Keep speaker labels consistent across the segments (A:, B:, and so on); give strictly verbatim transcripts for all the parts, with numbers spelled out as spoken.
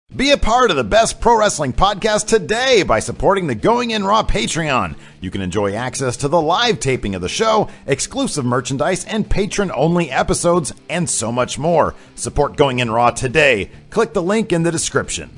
A: Be a part of the best pro wrestling podcast today by supporting the Going In Raw Patreon. You can enjoy access to the live taping of the show, exclusive merchandise, and patron-only episodes, and so much more. Support Going In Raw today. Click the link in the description.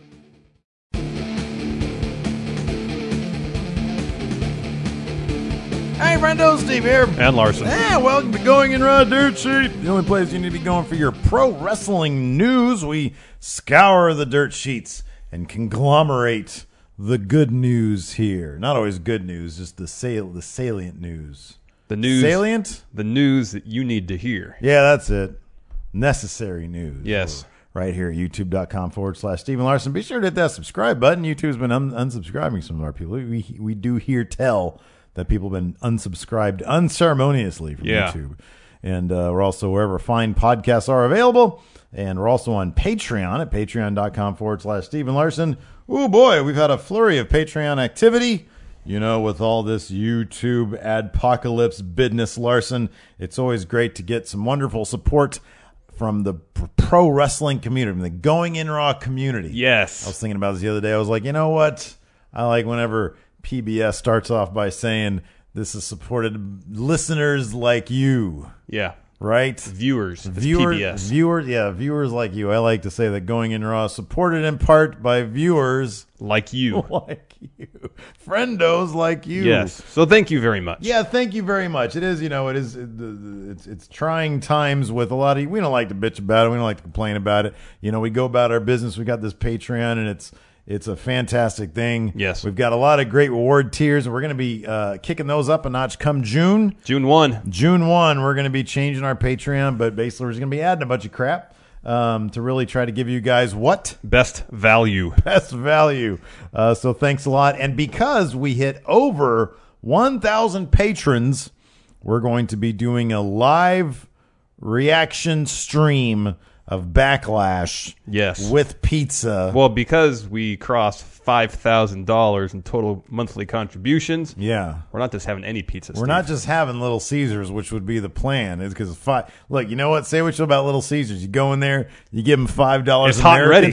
A: Hey, friendo, Steve here.
B: And Larson.
A: Yeah, welcome to Going In Raw Dirt Sheet, the only place you need to be going for your pro wrestling news. We scour the dirt sheets and conglomerate the good news here. Not always good news, just the sal- the salient news.
B: The news.
A: Salient?
B: The news that you need to hear.
A: Yeah, that's it. Necessary news.
B: Yes.
A: Right here at youtube.com forward slash Stephen Larson. Be sure to hit that subscribe button. YouTube's been un- unsubscribing some of our people. We, we do hear tell that people have been unsubscribed unceremoniously from
B: yeah.
A: YouTube. And uh, we're also wherever fine podcasts are available. And we're also on Patreon at patreon.com forward slash Stephen Larson. Oh, boy, we've had a flurry of Patreon activity. You know, with all this YouTube adpocalypse business, Larson, it's always great to get some wonderful support from the pro wrestling community, from the Going In Raw community.
B: Yes.
A: I was thinking about this the other day. I was like, you know what? I like whenever P B S starts off by saying this is supported listeners like you.
B: Yeah.
A: Right?
B: Viewers.
A: Viewers,
B: P B S.
A: viewers, yeah, viewers like you. I like to say that Going In Raw is supported in part by viewers
B: like you.
A: like you. Friendos like you.
B: Yes. So thank you very much.
A: Yeah, thank you very much. It is, you know, it is, it's it's trying times with a lot of, we don't like to bitch about it. We don't like to complain about it. You know, we go about our business. We got this Patreon, and it's, It's a fantastic thing.
B: Yes.
A: We've got a lot of great reward tiers. We're going to be uh, kicking those up a notch come June.
B: June first.
A: June first, we're going to be changing our Patreon, but basically we're just going to be adding a bunch of crap um, to really try to give you guys what?
B: Best value.
A: Best value. Uh, so thanks a lot. And because we hit over one thousand patrons, we're going to be doing a live reaction stream of Backlash.
B: Yes.
A: With pizza.
B: Well, because we crossed five thousand dollars in total monthly contributions.
A: Yeah.
B: We're not just having any pizza,
A: We're
B: Steve.
A: not just having Little Caesars, which would be the plan. It's because five. Look, you know what? Say what you about Little Caesars. You go in there, you give them five dollars.
B: It's hot and ready.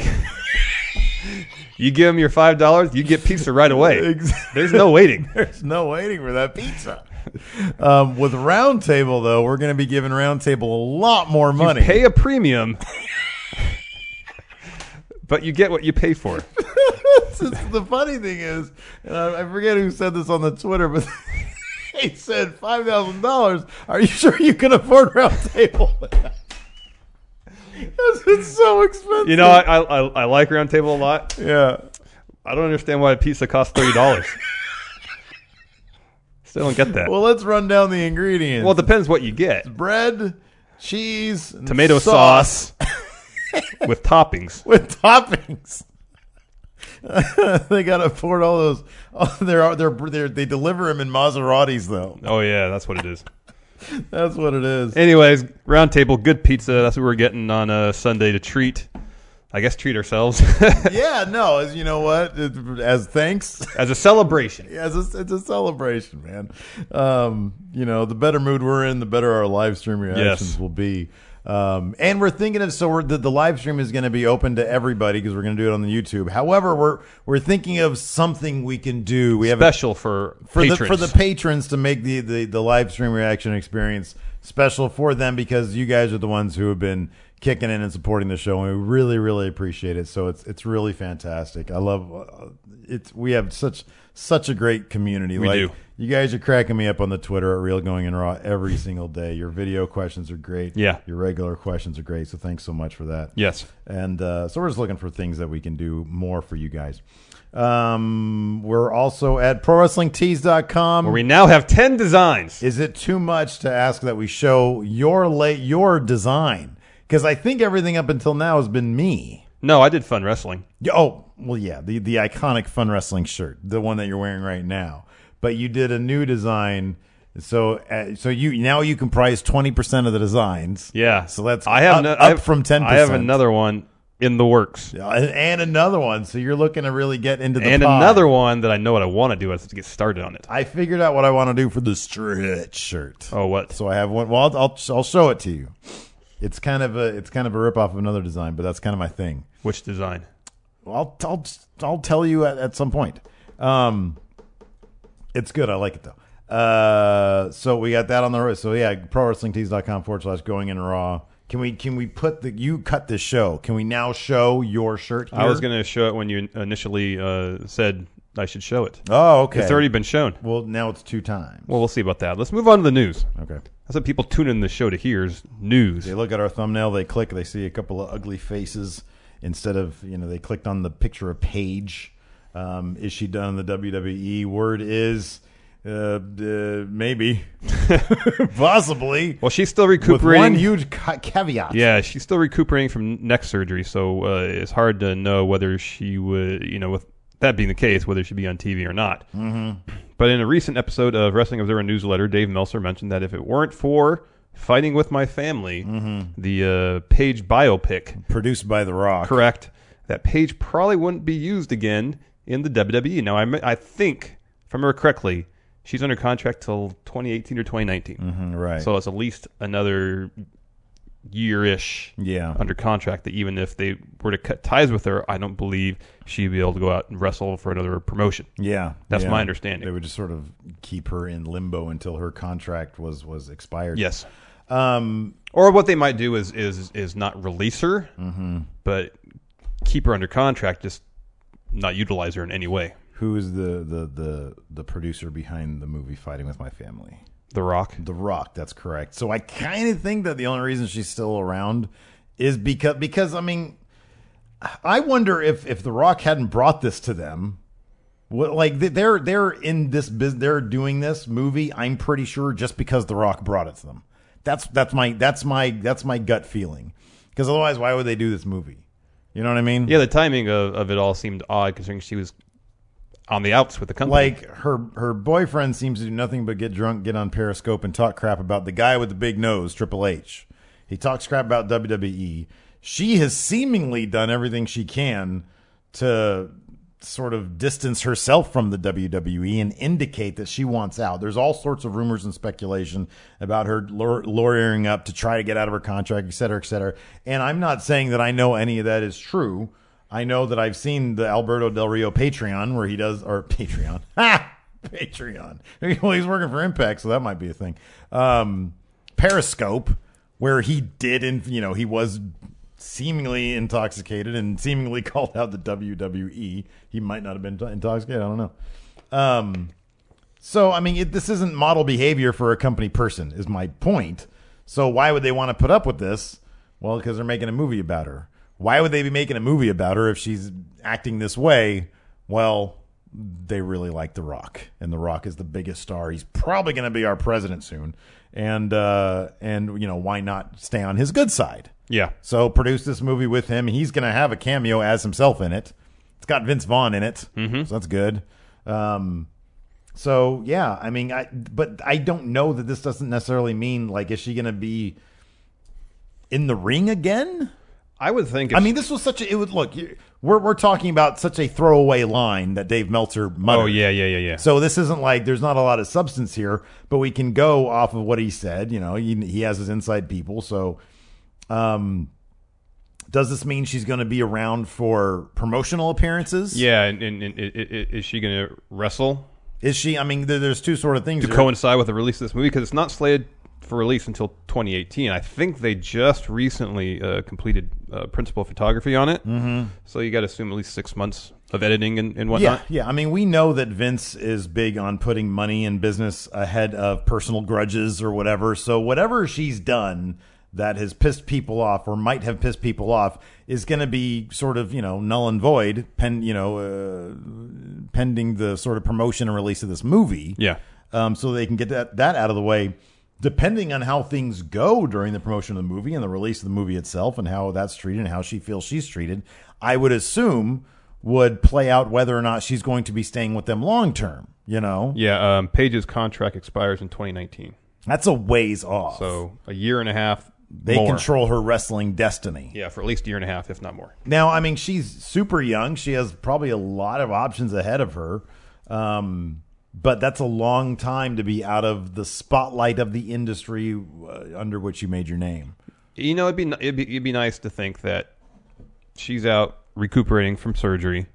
B: You give them your five dollars, you get pizza right away.
A: Exactly.
B: There's no waiting.
A: There's no waiting for that pizza. Um, with Roundtable, though, we're going to be giving Roundtable a lot more money.
B: You pay a premium, but you get what you pay for.
A: The funny thing is, and I, I forget who said this on the Twitter, but they said five thousand dollars. Are you sure you can afford Roundtable? It's so expensive.
B: You know, I, I I like Roundtable a lot.
A: Yeah.
B: I don't understand why a pizza costs thirty dollars. Still don't get that.
A: Well, let's run down the ingredients.
B: Well, it depends what you get.
A: Bread, cheese, and
B: tomato sauce, sauce with toppings.
A: With toppings. They got to afford all those. Oh, they're, they're, they're, they deliver them in Maseratis, though.
B: Oh, yeah, that's what it is.
A: That's what it is.
B: Anyways, Roundtable, good pizza. That's what we're getting on a Sunday to treat. I guess treat ourselves.
A: Yeah, no, as you know what, it, as thanks,
B: as a celebration.
A: Yeah, as a, it's a celebration, man. Um, you know, the better mood we're in, the better our live stream reactions
B: yes.
A: will be. Um, and we're thinking of so we're, the, the live stream is going to be open to everybody because we're going to do it on the YouTube. However, we're we're thinking of something we can do. We
B: special
A: have a,
B: for
A: for
B: patrons.
A: the for the patrons to make the, the the live stream reaction experience special for them because you guys are the ones who have been kicking in and supporting the show, and we really really appreciate it. So it's it's really fantastic. I love uh, it's we have such such a great community.
B: We
A: like,
B: do.
A: You guys are cracking me up on the Twitter at Real Going In Raw every single day. Your video questions are great.
B: Yeah.
A: Your regular questions are great. So thanks so much for that.
B: Yes.
A: And uh, so we're just looking for things that we can do more for you guys. Um, we're also at pro wrestling tees dot com.
B: Where we now have ten designs.
A: Is it too much to ask that we show your late your design? Because I think everything up until now has been me.
B: No, I did Fun Wrestling.
A: Oh, well, yeah, the the iconic Fun Wrestling shirt, the one that you're wearing right now. But you did a new design, so uh, so you now you comprise twenty percent of the designs.
B: Yeah,
A: so that's
B: I have
A: up,
B: no,
A: up
B: I have,
A: from ten percent.
B: I have another one in the works,
A: yeah, and another one. So you're looking to really get into the
B: and
A: pie.
B: another one that I know what I want to do. I have to get started on it.
A: I figured out what I want to do for the stretch shirt.
B: Oh, what?
A: So I have one. Well, I'll I'll, I'll show it to you. It's kind of a it's kind of a rip off of another design, but that's kind of my thing.
B: Which design?
A: I'll I'll I'll tell you at, at some point. Um, it's good. I like it though. Uh, so we got that on the road. So yeah, prowrestlingtees.com forward slash going in raw. Can we can we put the you cut this show? Can we now show your shirt here?
B: I was going to show it when you initially uh, said I should show it.
A: Oh, okay.
B: It's already been shown.
A: Well, now it's two times.
B: Well, we'll see about that. Let's move on to the news.
A: Okay.
B: That's what people tune in the show to hear is news.
A: They look at our thumbnail, they click, they see a couple of ugly faces instead of, you know, they clicked on the picture of Paige. Um, is she done in the W W E? Word is uh, uh, maybe. Possibly.
B: Well, she's still
A: With
B: recuperating.
A: one huge ca- caveat.
B: Yeah, she's still recuperating from neck surgery, so uh, it's hard to know whether she would, you know, with that being the case, whether she'd be on T V or not.
A: Mm-hmm.
B: But in a recent episode of Wrestling Observer newsletter, Dave Meltzer mentioned that if it weren't for Fighting with My Family,
A: Mm-hmm.
B: the uh, Paige biopic,
A: Produced by The Rock.
B: correct, that Paige probably wouldn't be used again in the W W E. Now, I, I think, if I remember correctly, she's under contract till twenty eighteen or twenty nineteen.
A: Mm-hmm, right.
B: So it's at least another year-ish
A: yeah.
B: under contract that even if they were to cut ties with her, I don't believe she'd be able to go out and wrestle for another promotion.
A: Yeah.
B: That's
A: yeah.
B: my understanding.
A: They would just sort of keep her in limbo until her contract was, was expired.
B: Yes.
A: Um,
B: Or what they might do is is is not release her,
A: mm-hmm.
B: but keep her under contract, just not utilize her in any way.
A: Who is the, the, the, the producer behind the movie Fighting with My Family?
B: The Rock.
A: The Rock, that's correct. So I kind of think that the only reason she's still around is because, because I mean, I wonder if, if The Rock hadn't brought this to them, what, like they're they're in this business, they're doing this movie. I'm pretty sure just because The Rock brought it to them. That's that's my that's my that's my gut feeling. Because otherwise, why would they do this movie? You know what I mean?
B: Yeah, the timing of, of it all seemed odd considering she was on the outs with the company.
A: Like her her boyfriend seems to do nothing but get drunk, get on Periscope, and talk crap about the guy with the big nose, Triple H. He talks crap about W W E. She has seemingly done everything she can to sort of distance herself from the W W E and indicate that she wants out. There's all sorts of rumors and speculation about her law- lawyering up to try to get out of her contract, et cetera, et cetera. And I'm not saying that I know any of that is true. I know that I've seen the Alberto Del Rio Patreon where he does, or Patreon, ha, Patreon. Well, he's working for Impact, so that might be a thing. Um, Periscope, where he did, in, you know, he was seemingly intoxicated and seemingly called out the W W E. He might not have been intoxicated. I don't know. Um, so, I mean, it, this isn't model behavior for a company person, is my point. So why would they want to put up with this? Well, because they're making a movie about her. Why would they be making a movie about her if she's acting this way? Well, they really like The Rock, and The Rock is the biggest star. He's probably going to be our president soon, and uh, and you know, why not stay on his good side?
B: Yeah.
A: So produce this movie with him. He's going to have a cameo as himself in it. It's got Vince Vaughn in it,
B: mm-hmm.
A: so that's good. Um, so yeah, I mean, I but I don't know that this doesn't necessarily mean like is she going to be in the ring again?
B: I would think.
A: I mean, this was such a. It would look. We're we're talking about such a throwaway line that Dave Meltzer muttered.
B: Oh yeah, yeah, yeah, yeah.
A: So this isn't like there's not a lot of substance here, but we can go off of what he said. You know, he, he has his inside people. So, um, does this mean she's going to be around for promotional appearances?
B: Yeah, and, and, and is she going to wrestle?
A: Is she? I mean, there, there's two sort of things
B: to
A: here.
B: coincide with the release of this movie because it's not slated for release until twenty eighteen. I think they just recently uh, completed uh, principal photography on it.
A: Mm-hmm.
B: So you got to assume at least six months of editing and, and whatnot.
A: Yeah, yeah. I mean, we know that Vince is big on putting money and business ahead of personal grudges or whatever. So whatever she's done that has pissed people off or might have pissed people off is going to be sort of, you know, null and void, pen, you know, uh, pending the sort of promotion and release of this movie.
B: Yeah.
A: Um, so they can get that, that out of the way. Depending on how things go during the promotion of the movie and the release of the movie itself and how that's treated and how she feels she's treated, I would assume would play out whether or not she's going to be staying with them long term, you know?
B: Yeah, um, Paige's contract expires in twenty nineteen.
A: That's a ways off.
B: So a year and a half
A: They
B: more.
A: control her wrestling destiny.
B: Yeah, for at least a year and a half, if not more.
A: Now, I mean, she's super young. She has probably a lot of options ahead of her. Um But that's a long time to be out of the spotlight of the industry uh, under which you made your name.
B: You know, it'd be, it'd be it'd be nice to think that she's out recuperating from surgery.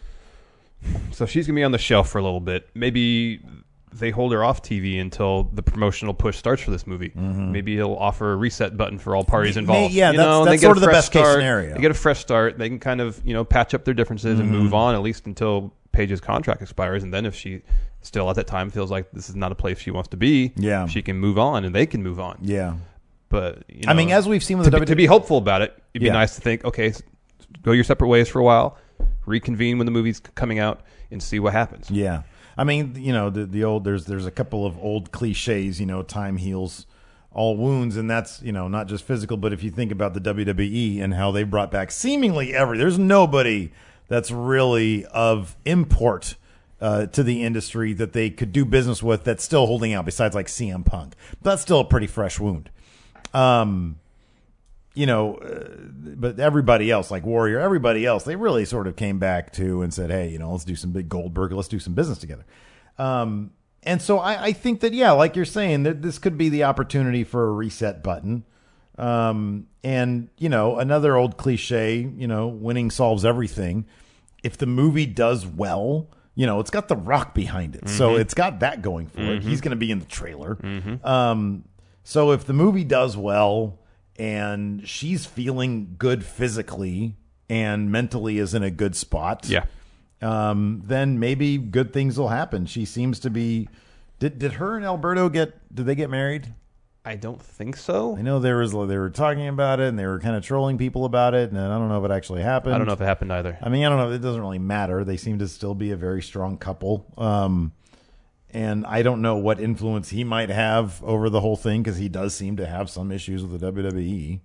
B: So she's going to be on the shelf for a little bit. Maybe they hold her off T V until the promotional push starts for this movie. Mm-hmm. Maybe he'll offer a reset button for all parties involved.
A: Yeah,
B: you
A: that's,
B: know,
A: that's
B: they
A: sort of the best
B: start.
A: case scenario.
B: They get a fresh start. They can kind of, you know, patch up their differences mm-hmm. and move on, at least until Paige's contract expires. And then if she still at that time feels like this is not a place she wants to be,
A: yeah.
B: she can move on and they can move on.
A: Yeah.
B: But, you know,
A: I mean, as we've seen with
B: to,
A: the W W E,
B: to be hopeful about it, it'd be
A: yeah.
B: nice to think, okay, go your separate ways for a while, reconvene when the movie's coming out, and see what happens.
A: Yeah. I mean, you know, the the old there's there's a couple of old cliches, you know, time heals all wounds, and that's, you know, not just physical, but if you think about the W W E and how they brought back seemingly every there's nobody that's really of import uh, to the industry that they could do business with that's still holding out besides like C M Punk. But that's still a pretty fresh wound. Um You know, uh, but everybody else, like Warrior, everybody else, they really sort of came back to and said, hey, you know, let's do some big Goldberg, let's do some business together. Um, and so I, I think that, yeah, like you're saying, that this could be the opportunity for a reset button. Um, and, you know, another old cliche, you know, winning solves everything. If the movie does well, you know, it's got The Rock behind it. Mm-hmm. So it's got that going for mm-hmm. it. He's going to be in the trailer. Mm-hmm. Um, so if the movie does well, and she's feeling good physically and mentally is in a good spot,
B: yeah.
A: Um, then maybe good things will happen. She seems to be. Did did her and Alberto get? Did they get married?
B: I don't think so.
A: I know there was they were talking about it and they were kind of trolling people about it, and I don't know if it actually happened.
B: I don't know if it happened either.
A: I mean, I don't know. It doesn't really matter. They seem to still be a very strong couple. Um, And I don't know what influence he might have over the whole thing because he does seem to have some issues with the W W E.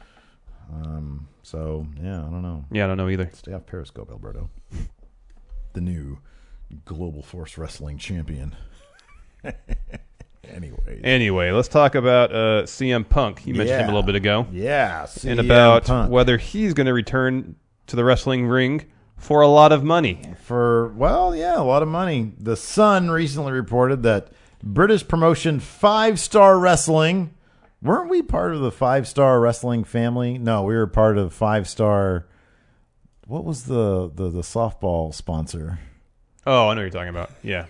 A: Um, so, yeah, I don't know.
B: Yeah, I don't know either.
A: Stay off Periscope, Alberto. The new Global Force Wrestling champion. Anyway.
B: Anyway, let's talk about uh, C M Punk. You mentioned
A: yeah.
B: him a little bit ago.
A: Yeah, C M
B: And about
A: Punk.
B: whether he's going to return to the wrestling ring for a lot of money.
A: For, well, yeah, a lot of money. The Sun recently reported that British promotion Five Star Wrestling, weren't we part of the Five Star Wrestling family? No, we were part of Five Star. What was the, the, the softball sponsor?
B: Oh, I know what you're talking about. Yeah.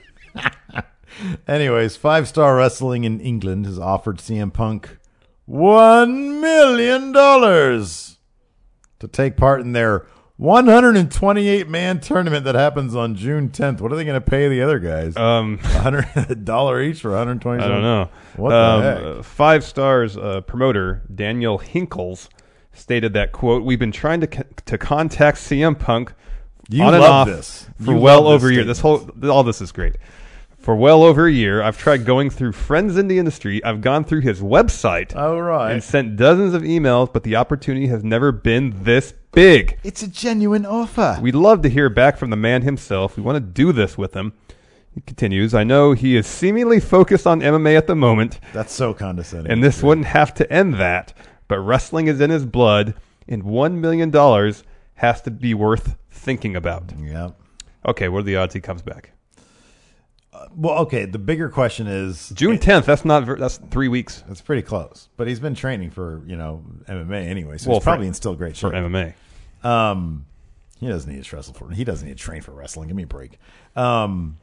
A: Anyways, Five Star Wrestling in England has offered C M Punk one million dollars to take part in their one hundred twenty-eight man tournament that happens on June tenth. What are they going to pay the other guys?
B: Um,
A: one hundred dollars each for one hundred twenty.
B: I don't know.
A: What
B: um,
A: the heck?
B: Uh, Five Stars uh, promoter Daniel Hinkles stated that, quote, "We've been trying to co- to contact C M Punk
A: you
B: on and
A: love
B: off
A: this.
B: for
A: You
B: well
A: love
B: over a year. This whole all this is great. For well over a year, I've tried going through friends in the industry. I've gone through his website
A: Oh, right.
B: and sent dozens of emails, but the opportunity has never been this big.
A: It's a genuine offer.
B: We'd love to hear back from the man himself. We want to do this with him." He continues, "I know he is seemingly focused on M M A at the moment,
A: That's so condescending.
B: and this wouldn't have to end that, but wrestling is in his blood, and one million dollars has to be worth thinking about."
A: Yeah.
B: Okay, what are the odds he comes back?
A: Well, okay. The bigger question is
B: June tenth. That's not. ver- That's three weeks
A: That's pretty close, but he's been training for you know M M A anyway, so
B: Well,
A: he's probably
B: for-
A: in still great
B: for
A: shape.
B: M M A.
A: Um, he doesn't need to wrestle for. He doesn't need to train for wrestling. Give me a break. Um,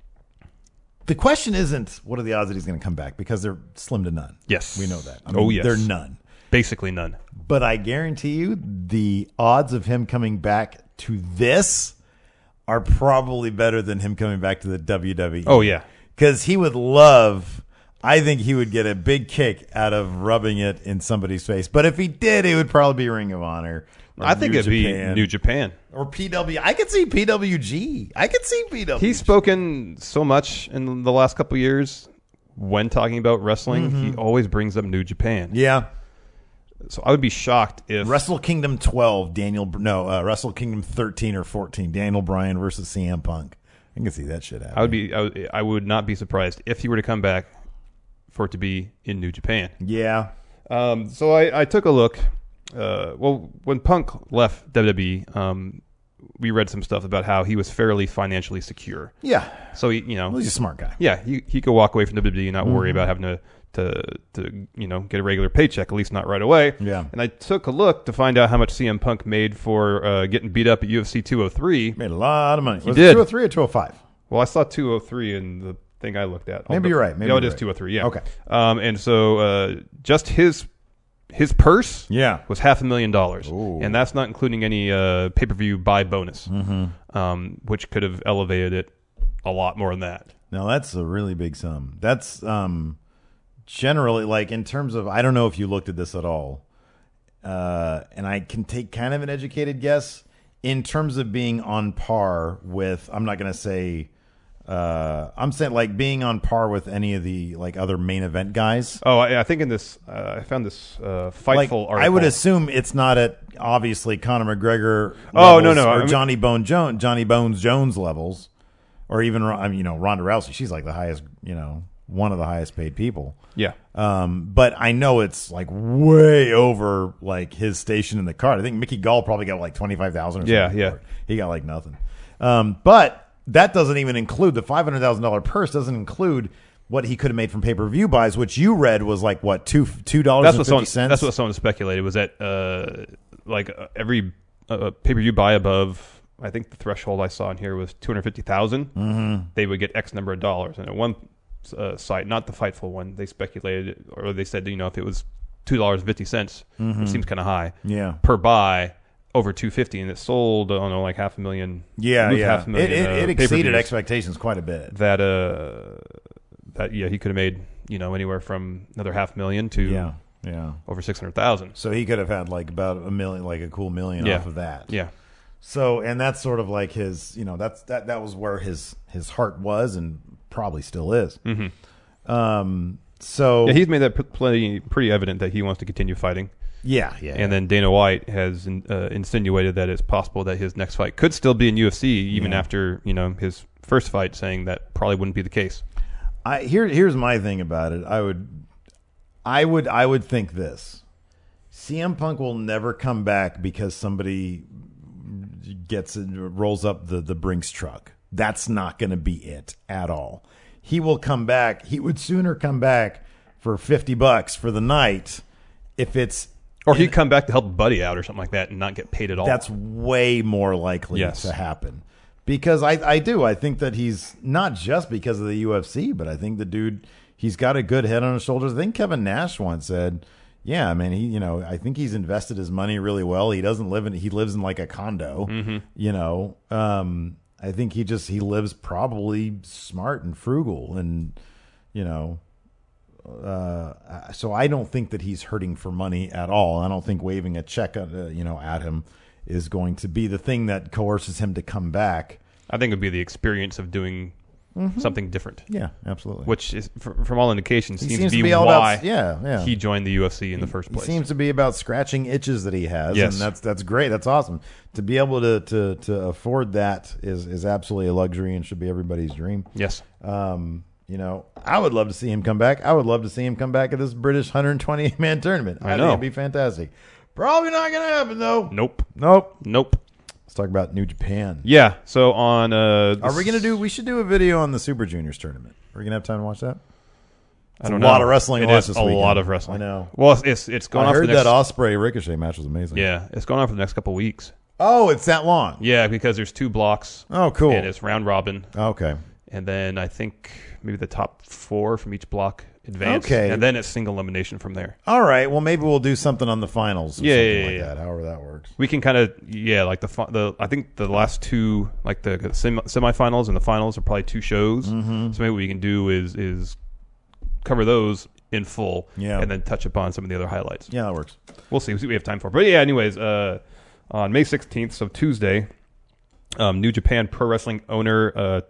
A: the question isn't what are the odds that he's going to come back because they're slim to none.
B: Yes,
A: We know that. I
B: oh
A: mean,
B: yes,
A: they're none.
B: Basically none.
A: But I guarantee you, the odds of him coming back to this are probably better than him coming back to the W W E.
B: Oh yeah.
A: Because he would love, I think he would get a big kick out of rubbing it in somebody's face. But if he did, it would probably be Ring of Honor. or
B: I think
A: New
B: it'd
A: Japan,
B: be New Japan.
A: or P W. I could see P W G. I could see P W G.
B: He's spoken so much in the last couple of years when talking about wrestling.
A: Mm-hmm.
B: He always brings up New Japan.
A: Yeah.
B: So I would be shocked if
A: Wrestle Kingdom twelve, Daniel, no, uh, Wrestle Kingdom thirteen or fourteen, Daniel Bryan versus C M Punk. I can see that shit happening.
B: I would be. I would, I would not be surprised if he were to come back for it to be in New Japan.
A: Yeah.
B: Um, so I, I took a look. Uh, well, when Punk left W W E, um, we read some stuff about how he was fairly financially secure.
A: Yeah.
B: So he, you know,
A: Well, he's a smart guy.
B: yeah, he he could walk away from W W E and not worry about having to to to you know get a regular paycheck, at least not right away.
A: Yeah.
B: And I took a look to find out how much C M Punk made for uh, getting beat up at U F C two oh three.
A: Made a lot of money.
B: He
A: Was
B: did.
A: it two oh three or two oh five?
B: Well, I saw two oh three in the thing I looked at.
A: Maybe you're right. Maybe
B: no, it
A: you're
B: is
A: right.
B: two oh three. Yeah.
A: Okay.
B: Um, and so uh, just his his purse
A: Yeah.
B: was half a million dollars,
A: Ooh.
B: and that's not including any uh, pay per view buy bonus,
A: Mm-hmm.
B: um, which could have elevated it a lot more than that.
A: Now that's a really big sum. That's um, generally like in terms of I don't know if you looked at this at all, uh, and I can take kind of an educated guess in terms of being on par with. I'm not going to say. Uh, I'm saying like being on par with any of the like other main event guys.
B: Oh, I, I think in this, uh, I found this uh, Fightful
A: Like,
B: article.
A: I would assume it's not at obviously Conor McGregor.
B: Oh,
A: levels
B: no, no,
A: or
B: I mean-
A: Johnny Bone Jones, Johnny Bones Jones levels, or even I mean, you know Ronda Rousey. She's like the highest, you know, one of the highest paid people.
B: Yeah.
A: Um, but I know it's like way over like his station in the card. I think Mickey Gall probably got like twenty five thousand.
B: Yeah, yeah.
A: for it. He got like nothing. Um, but that doesn't even include the five hundred thousand dollar purse. Doesn't include what he could have made from pay per view buys, which you read was like what two two dollars
B: That's
A: and
B: what
A: fifty
B: someone.
A: cents.
B: That's what someone speculated was that uh, like uh, every uh, pay per view buy above, I think the threshold I saw in here was two hundred fifty thousand. Mm-hmm. They would get X number of dollars. And at one uh, site, not the Fightful one, they speculated or they said you know if it was two dollars and fifty cents,
A: Mm-hmm.
B: it seems kind of high.
A: Yeah.
B: Per buy. Over two fifty, and it sold. I don't know, like half a million.
A: Yeah,
B: moved
A: yeah.
B: half a million,
A: it it,
B: uh,
A: it exceeded
B: pay-per-views.
A: expectations quite a bit.
B: That uh, that yeah, he could have made you know anywhere from another half million to
A: Yeah, yeah.
B: over six hundred thousand.
A: So he could have had like about a million, like a cool million
B: Yeah.
A: off of that.
B: Yeah,
A: So, and that's sort of like his, you know, that's that that was where his his heart was, and probably still is. Mm-hmm. Um. So
B: yeah, he's made that p- plenty pretty evident that he wants to continue fighting.
A: yeah, yeah.
B: And then Dana White has uh, insinuated that it's possible that his next fight could still be in U F C, even
A: Yeah.
B: after you know his first fight, saying that probably wouldn't be the case.
A: I here here's my thing about it. I would, I would, I would think this: C M Punk will never come back because somebody gets rolls up the the Brinks truck. That's not going to be it at all. He will come back. He would sooner come back for fifty bucks for the night if it's.
B: Or he'd come back to help Buddy out or something like that and not get paid at all.
A: That's way more likely
B: Yes.
A: to happen. Because I, I do. I think that he's not just because of the U F C, but I think the dude, he's got a good head on his shoulders. I think Kevin Nash once said, yeah, I mean, he, you know, I think he's invested his money really well. He doesn't live in, he lives in like a condo,
B: Mm-hmm.
A: you know. Um, I think he just, he lives probably smart and frugal and, you know, uh, so I don't think that he's hurting for money at all. I don't think waving a check, uh, you know, at him is going to be the thing that coerces him to come back.
B: I think it would be the experience of doing something different,
A: Yeah, absolutely.
B: which is, fr- from all indications,
A: He
B: seems,
A: seems
B: to
A: to
B: be,
A: be all
B: why
A: about- yeah, yeah.
B: he joined the U F C in the first
A: He
B: place.
A: seems to be about scratching itches that he has,
B: Yes.
A: and that's that's great. That's awesome. To be able to, to, to afford that is, is absolutely a luxury and should be everybody's dream.
B: yes.
A: Um, you know, I would love to see him come back. I would love to see him come back at this British one hundred twenty man tournament.
B: I
A: I
B: know.
A: think it'd be fantastic. Probably not going to happen though.
B: Nope.
A: Nope.
B: Nope.
A: Let's talk about New Japan.
B: Yeah. So on. Uh,
A: Are we going to do? We should do a video on the Super Juniors tournament. Are we going to have time to watch that?
B: I
A: It's
B: don't
A: a
B: know.
A: lot of wrestling
B: It
A: to watch
B: is
A: this
B: a
A: weekend.
B: lot of wrestling.
A: I know.
B: Well, it's it's, it's going
A: I
B: on for
A: heard
B: the next.
A: that Osprey Ricochet match was amazing.
B: Yeah, it's going on for the next couple of weeks.
A: Oh, it's that long.
B: Yeah, because there's two blocks.
A: Oh, cool.
B: And it's round robin,
A: Okay.
B: and then I think maybe the top four from each block advance.
A: Okay.
B: And then it's single elimination from there.
A: All right. Well, maybe we'll do something on the finals. Or
B: Yeah,
A: something
B: yeah,
A: like
B: yeah.
A: that. However that works.
B: We can kind of yeah, like the fi- the I think the last two like the sem- semifinals and the finals are probably two shows. Mm-hmm. So maybe what we can do is is cover those in full,
A: Yeah.
B: and then touch upon some of the other highlights.
A: Yeah, that works.
B: We'll see. We'll see what we have time for. But yeah, anyways, uh, on May sixteenth, so Tuesday, um, New Japan Pro Wrestling owner uh,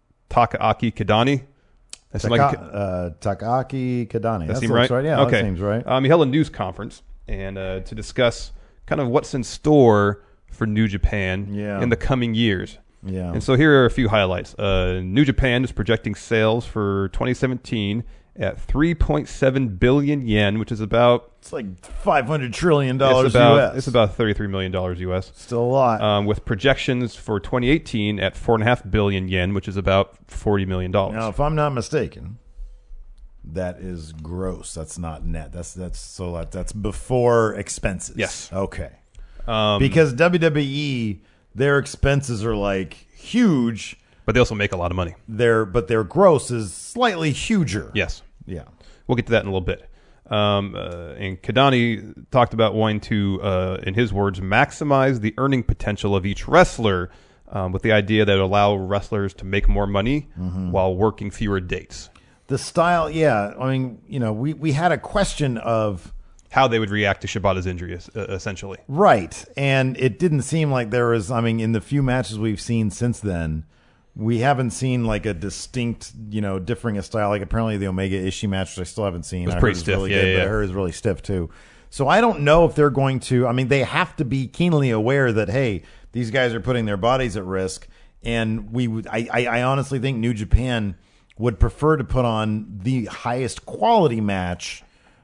B: Takaaki Kidani. That seemed
A: Taka,
B: like a-
A: uh, Takaaki Kadani.
B: that
A: That
B: seem
A: looks
B: right?
A: Yeah,
B: okay.
A: that seems right.
B: Um, he held a news conference and uh, to discuss kind of what's in store for New Japan
A: Yeah.
B: in the coming years.
A: Yeah.
B: And so here are a few highlights. Uh, New Japan is projecting sales for twenty seventeen at three point seven billion yen, which is about
A: It's like five hundred trillion dollars
B: it's about,
A: U S.
B: It's about thirty-three million dollars U S.
A: Still a lot.
B: Um, with projections for twenty eighteen at four point five billion yen, which is about forty million dollars.
A: Now, if I'm not mistaken, That is gross. That's not net. That's that's so that, that's before expenses.
B: Yes.
A: Okay.
B: Um,
A: Because W W E, their expenses are like huge.
B: but they also make a lot of money.
A: Their but their gross is slightly huger.
B: Yes.
A: Yeah.
B: We'll get to that in a little bit. Um, uh, and Kadani talked about wanting to, uh, in his words, maximize the earning potential of each wrestler, um, with the idea that it would allow wrestlers to make more money
A: Mm-hmm.
B: while working fewer dates.
A: The style, yeah. I mean, you know, we, we had a question of
B: How they would react to Shibata's injury, es- uh, essentially.
A: right, and it didn't seem like there was. I mean, in the few matches we've seen since then, we haven't seen like a distinct, you know, differing a style. Like apparently the Omega Ishii match, which I still haven't seen.
B: was
A: I
B: pretty
A: heard is
B: stiff.
A: Really
B: Yeah,
A: good,
B: yeah,
A: but I
B: yeah.
A: heard is really stiff too. So I don't know if they're going to. I mean, they have to be keenly aware that hey, these guys are putting their bodies at risk, and we would. I, I, I honestly think New Japan would prefer to put on the highest quality match.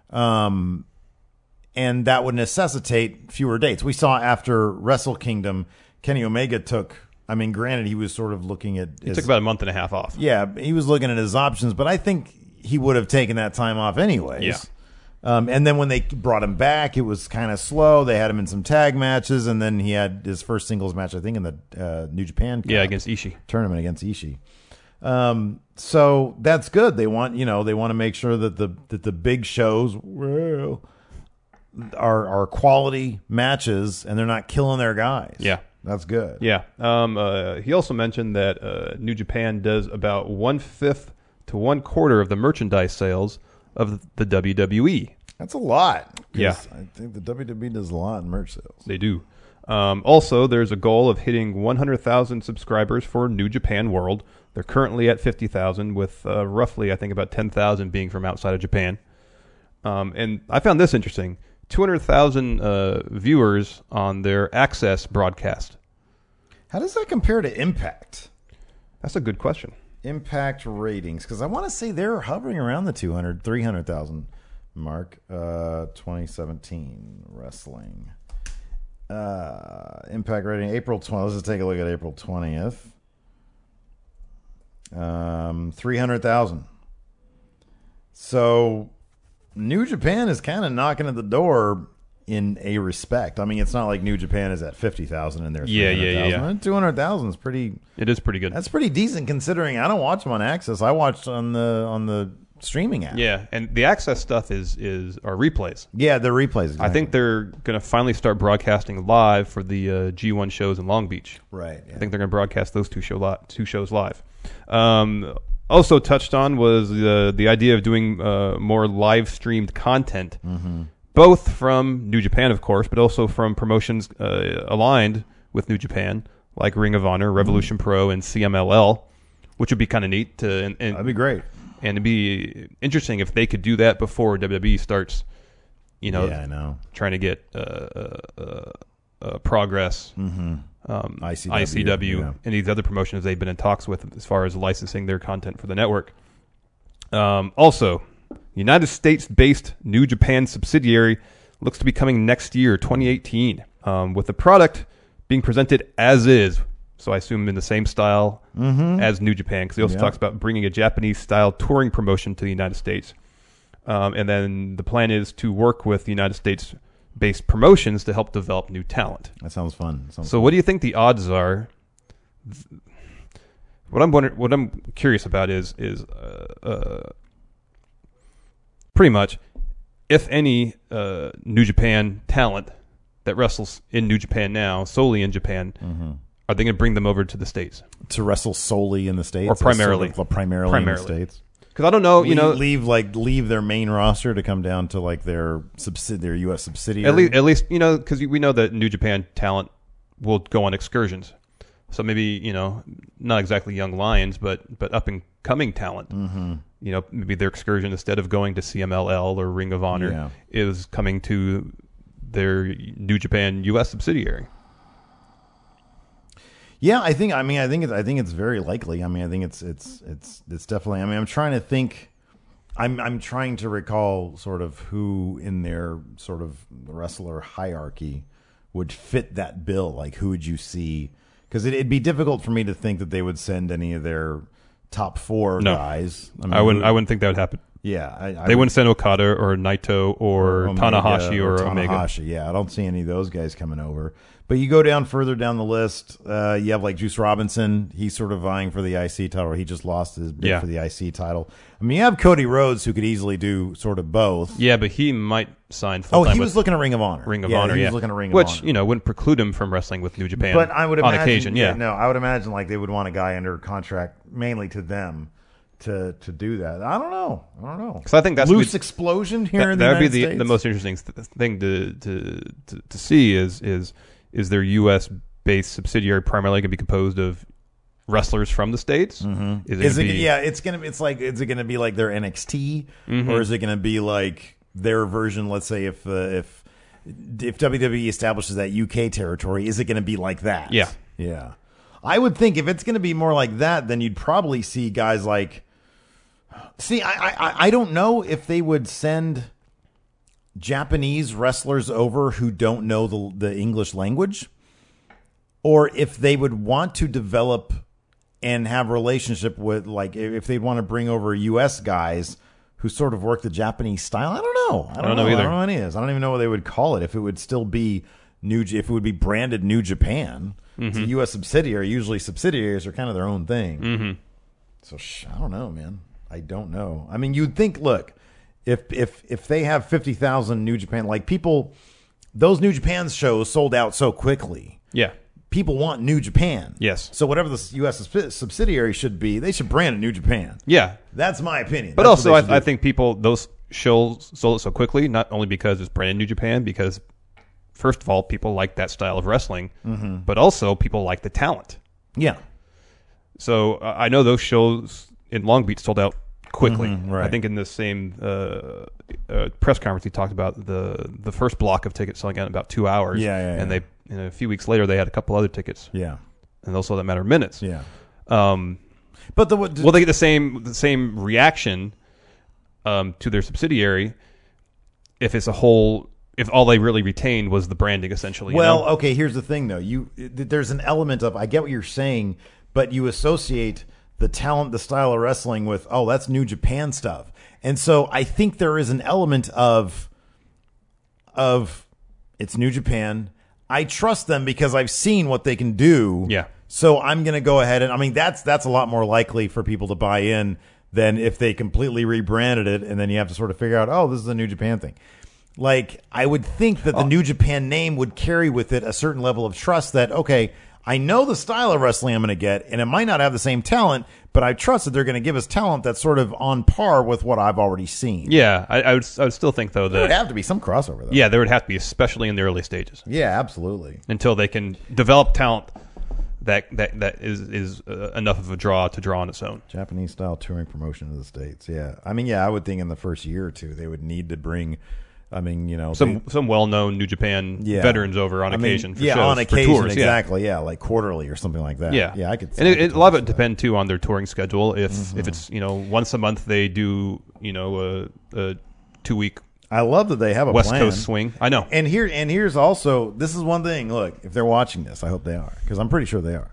A: Um, and that would necessitate fewer dates. We saw after Wrestle Kingdom, Kenny Omega took. I mean, granted, he was sort of looking at.
B: It took about a month and a half off.
A: Yeah, he was looking at his options, but I think he would have taken that time off anyways.
B: Yeah.
A: Um, and then when they brought him back, it was kind of slow. They had him in some tag matches, and then he had his first singles match, I think, in the uh, New Japan Cup
B: Yeah, against Ishii.
A: tournament against Ishii. Um, so that's good. They want, you know, they want to make sure that the that the big shows well, are are quality matches, and they're not killing their guys.
B: Yeah.
A: That's good.
B: Yeah. Um, uh, he also mentioned that uh, New Japan does about one-fifth to one-quarter of the merchandise sales of the W W E.
A: That's a lot. 'Cause
B: Yeah.
A: I think the W W E does a lot in merch sales.
B: They do. Um, also, there's a goal of hitting one hundred thousand subscribers for New Japan World. They're currently at fifty thousand, with uh, roughly, I think, about ten thousand being from outside of Japan. Um, and I found this interesting. two hundred thousand uh, viewers on their Access broadcast.
A: How does that compare to Impact?
B: That's a good question.
A: Impact ratings, because I want to say they're hovering around the two hundred, three hundred thousand mark. Uh, twenty seventeen wrestling. Uh, Impact rating, April twentieth. Let's just take a look at April twentieth. Um, three hundred thousand. So New Japan is kind of knocking at the door in a respect. I mean, it's not like New Japan is at fifty thousand and they're
B: Yeah, yeah, yeah, yeah.
A: two hundred thousand is pretty.
B: It is pretty good.
A: That's pretty decent considering I don't watch them on Access. I watched on the on the streaming app.
B: Yeah, and the Access stuff is is are replays.
A: Yeah, the replays. Exactly.
B: I think they're going to finally start broadcasting live for the uh, G one shows in Long Beach.
A: right. Yeah.
B: I think they're going to broadcast those two show li- two shows live. Um, also touched on was the the idea of doing uh, more live streamed content,
A: Mm-hmm.
B: both from New Japan, of course, but also from promotions uh, aligned with New Japan, like Ring of Honor, Revolution
A: Mm-hmm.
B: Pro, and C M L L, which would be kind of neat to and, and
A: That'd be great.
B: and it'd be interesting if they could do that before W W E starts, you know,
A: Yeah, I know.
B: trying to get uh, uh, uh, uh, Progress,
A: Mm-hmm.
B: um,
A: I C W,
B: I C W,
A: yeah.
B: and these other promotions they've been in talks with as far as licensing their content for the network. Um, also, United States-based New Japan subsidiary looks to be coming next year, twenty eighteen, um, with the product being presented as is. So I assume in the same style
A: Mm-hmm.
B: as New Japan, because he also
A: Yeah.
B: talks about bringing a Japanese-style touring promotion to the United States. Um, and then the plan is to work with United States-based promotions to help develop new talent.
A: That sounds fun. Sounds
B: So what do you think the odds are? What I'm wondering, what I'm curious about is is uh, uh, pretty much if any uh, New Japan talent that wrestles in New Japan now, solely in Japan,
A: Mm-hmm.
B: are they going to bring them over to the States?
A: to wrestle solely in the States
B: Or primarily.
A: Sort of primarily,
B: Primarily.
A: in the States.
B: Because I don't know, you
A: leave,
B: know,
A: leave like leave their main roster to come down to like their subsidi- their U S subsidiary.
B: at least at least you know because we know that New Japan talent will go on excursions. So maybe you know not exactly young lions, but but up and coming talent.
A: Mm-hmm.
B: You know, maybe their excursion instead of going to C M L L or Ring of Honor
A: Yeah.
B: is coming to their New Japan U S subsidiary.
A: Yeah, I think. I mean, I think it's. I think it's very likely. I mean, I think it's. It's. It's. It's definitely. I mean, I'm trying to think. I'm. I'm trying to recall sort of who in their sort of wrestler hierarchy would fit that bill. Like, who would you see? Because it, it'd be difficult for me to think that they would send any of their top four
B: No.
A: guys.
B: I wouldn't.
A: who-
B: I wouldn't think that would happen.
A: Yeah, I, I
B: They
A: would-
B: wouldn't send Okada or Naito or,
A: Omega
B: Tanahashi or, Omega.
A: Tanahashi. Yeah, I don't see any of those guys coming over. But you go down further down the list, uh, you have like Juice Robinson. He's sort of vying for the I C title. He just lost his bid
B: Yeah.
A: for the I C title. I mean, you have Cody Rhodes, who could easily do sort of both.
B: Yeah, but he might sign
A: Oh,
B: full time
A: he
B: with
A: was looking at Ring of Honor.
B: Ring of
A: yeah,
B: Honor.
A: he
B: yeah,
A: was looking at Ring of
B: which
A: Honor.
B: you know wouldn't preclude him from wrestling with New Japan.
A: But I would
B: on
A: imagine,
B: occasion. Yeah,
A: no, I would imagine like they would want a guy under contract mainly to them to to do that. I don't know. I don't know.
B: because I think that's
A: Loose
B: be,
A: explosion here
B: that,
A: in the
B: that would be
A: United
B: the,
A: States.
B: the most interesting th- thing to, to to to see is is is their U S based subsidiary primarily going to be composed of wrestlers from the states? Mm-hmm. Is it,
A: Is
B: gonna
A: it?
B: be,
A: Yeah, it's gonna. It's like. Is it gonna be like their N X T,
B: Mm-hmm.
A: or is it gonna be like their version? Let's say if uh, if if W W E establishes that U K territory, is it gonna be like that?
B: Yeah.
A: yeah. I would think if it's gonna be more like that, then you'd probably see guys like. See, I I I don't know if they would send Japanese wrestlers over who don't know the the English language, or if they would want to develop and have relationship with, like, if they'd want to bring over U S guys who sort of work the Japanese style. I don't know. I don't,
B: don't know
A: know
B: either.
A: I don't know what it is. I don't even know what they would call it. If it would still be New, if it would be branded New Japan. It's a U S subsidiary. Usually subsidiaries are kind of their own thing. Mm-hmm. So sh- I don't know, man. I don't know. I mean, you'd think, look, if if if they have fifty thousand New Japan, like people, those New Japan shows sold out so quickly.
B: yeah,
A: People want New Japan.
B: Yes.
A: So whatever the U S subsidiary should be, they should brand it New Japan.
B: yeah.
A: That's my opinion.
B: But
A: That's
B: also,
A: what
B: I,
A: they should
B: I
A: do.
B: think people those shows sold it so quickly, not only because it's brand New Japan, because first of all, people like that style of wrestling,
A: Mm-hmm.
B: but also people like the talent.
A: Yeah.
B: So uh, I know those shows in Long Beach sold out quickly.
A: Mhm, right.
B: I think in the same uh, uh, press conference he talked about the the first block of tickets selling out in about two hours.
A: Yeah, yeah,
B: And
A: yeah.
B: they you know, a few weeks later they had a couple other tickets,
A: Yeah.
B: and those sold out in a matter of minutes.
A: Yeah.
B: Um,
A: But the
B: will they get the same the same reaction um, to their subsidiary if it's a whole if all they really retained was the branding essentially? you
A: well,
B: know?
A: okay. Here's the thing, though. You there's an element of, I get what you're saying, but you associate the talent, the style of wrestling with, oh, that's New Japan stuff, and so I think there is an element of of it's New Japan. I trust them because I've seen what they can do.
B: Yeah.
A: So I'm going to go ahead and, I mean, that's that's a lot more likely for people to buy in than if they completely rebranded it and then you have to sort of figure out, oh, this is a New Japan thing. Like, I would think that the New Japan name would carry with it a certain level of trust that, okay, I know the style of wrestling I'm going to get, and it might not have the same talent, but I trust that they're going to give us talent that's sort of on par with what I've already seen.
B: Yeah, I, I would I would still think though
A: There would
B: that
A: have to be some crossover, though.
B: yeah there would have to be, especially in the early stages,
A: Yeah, absolutely.
B: until they can develop talent that that that is is uh, enough of a draw to draw on its own.
A: Japanese style touring promotion to the States. Yeah. I mean, yeah, I would think in the first year or two, they would need to bring, I mean, you know,
B: Some
A: they-
B: some well known New Japan
A: yeah.
B: veterans over on
A: I mean,
B: occasion. For
A: yeah,
B: shows,
A: on
B: for
A: occasion,
B: tours, yeah.
A: exactly. Yeah. like quarterly or something like that.
B: Yeah,
A: Yeah, I could
B: And it,
A: I
B: it,
A: could
B: a lot of it
A: see that.
B: depend too on their touring schedule. If if it's you know once a month they do you know a, a two week
A: I love that they have a
B: West
A: plan.
B: Coast swing. I know.
A: And here and here's also, this is one thing. Look, if they're watching this, I hope they are, because I'm pretty sure they are.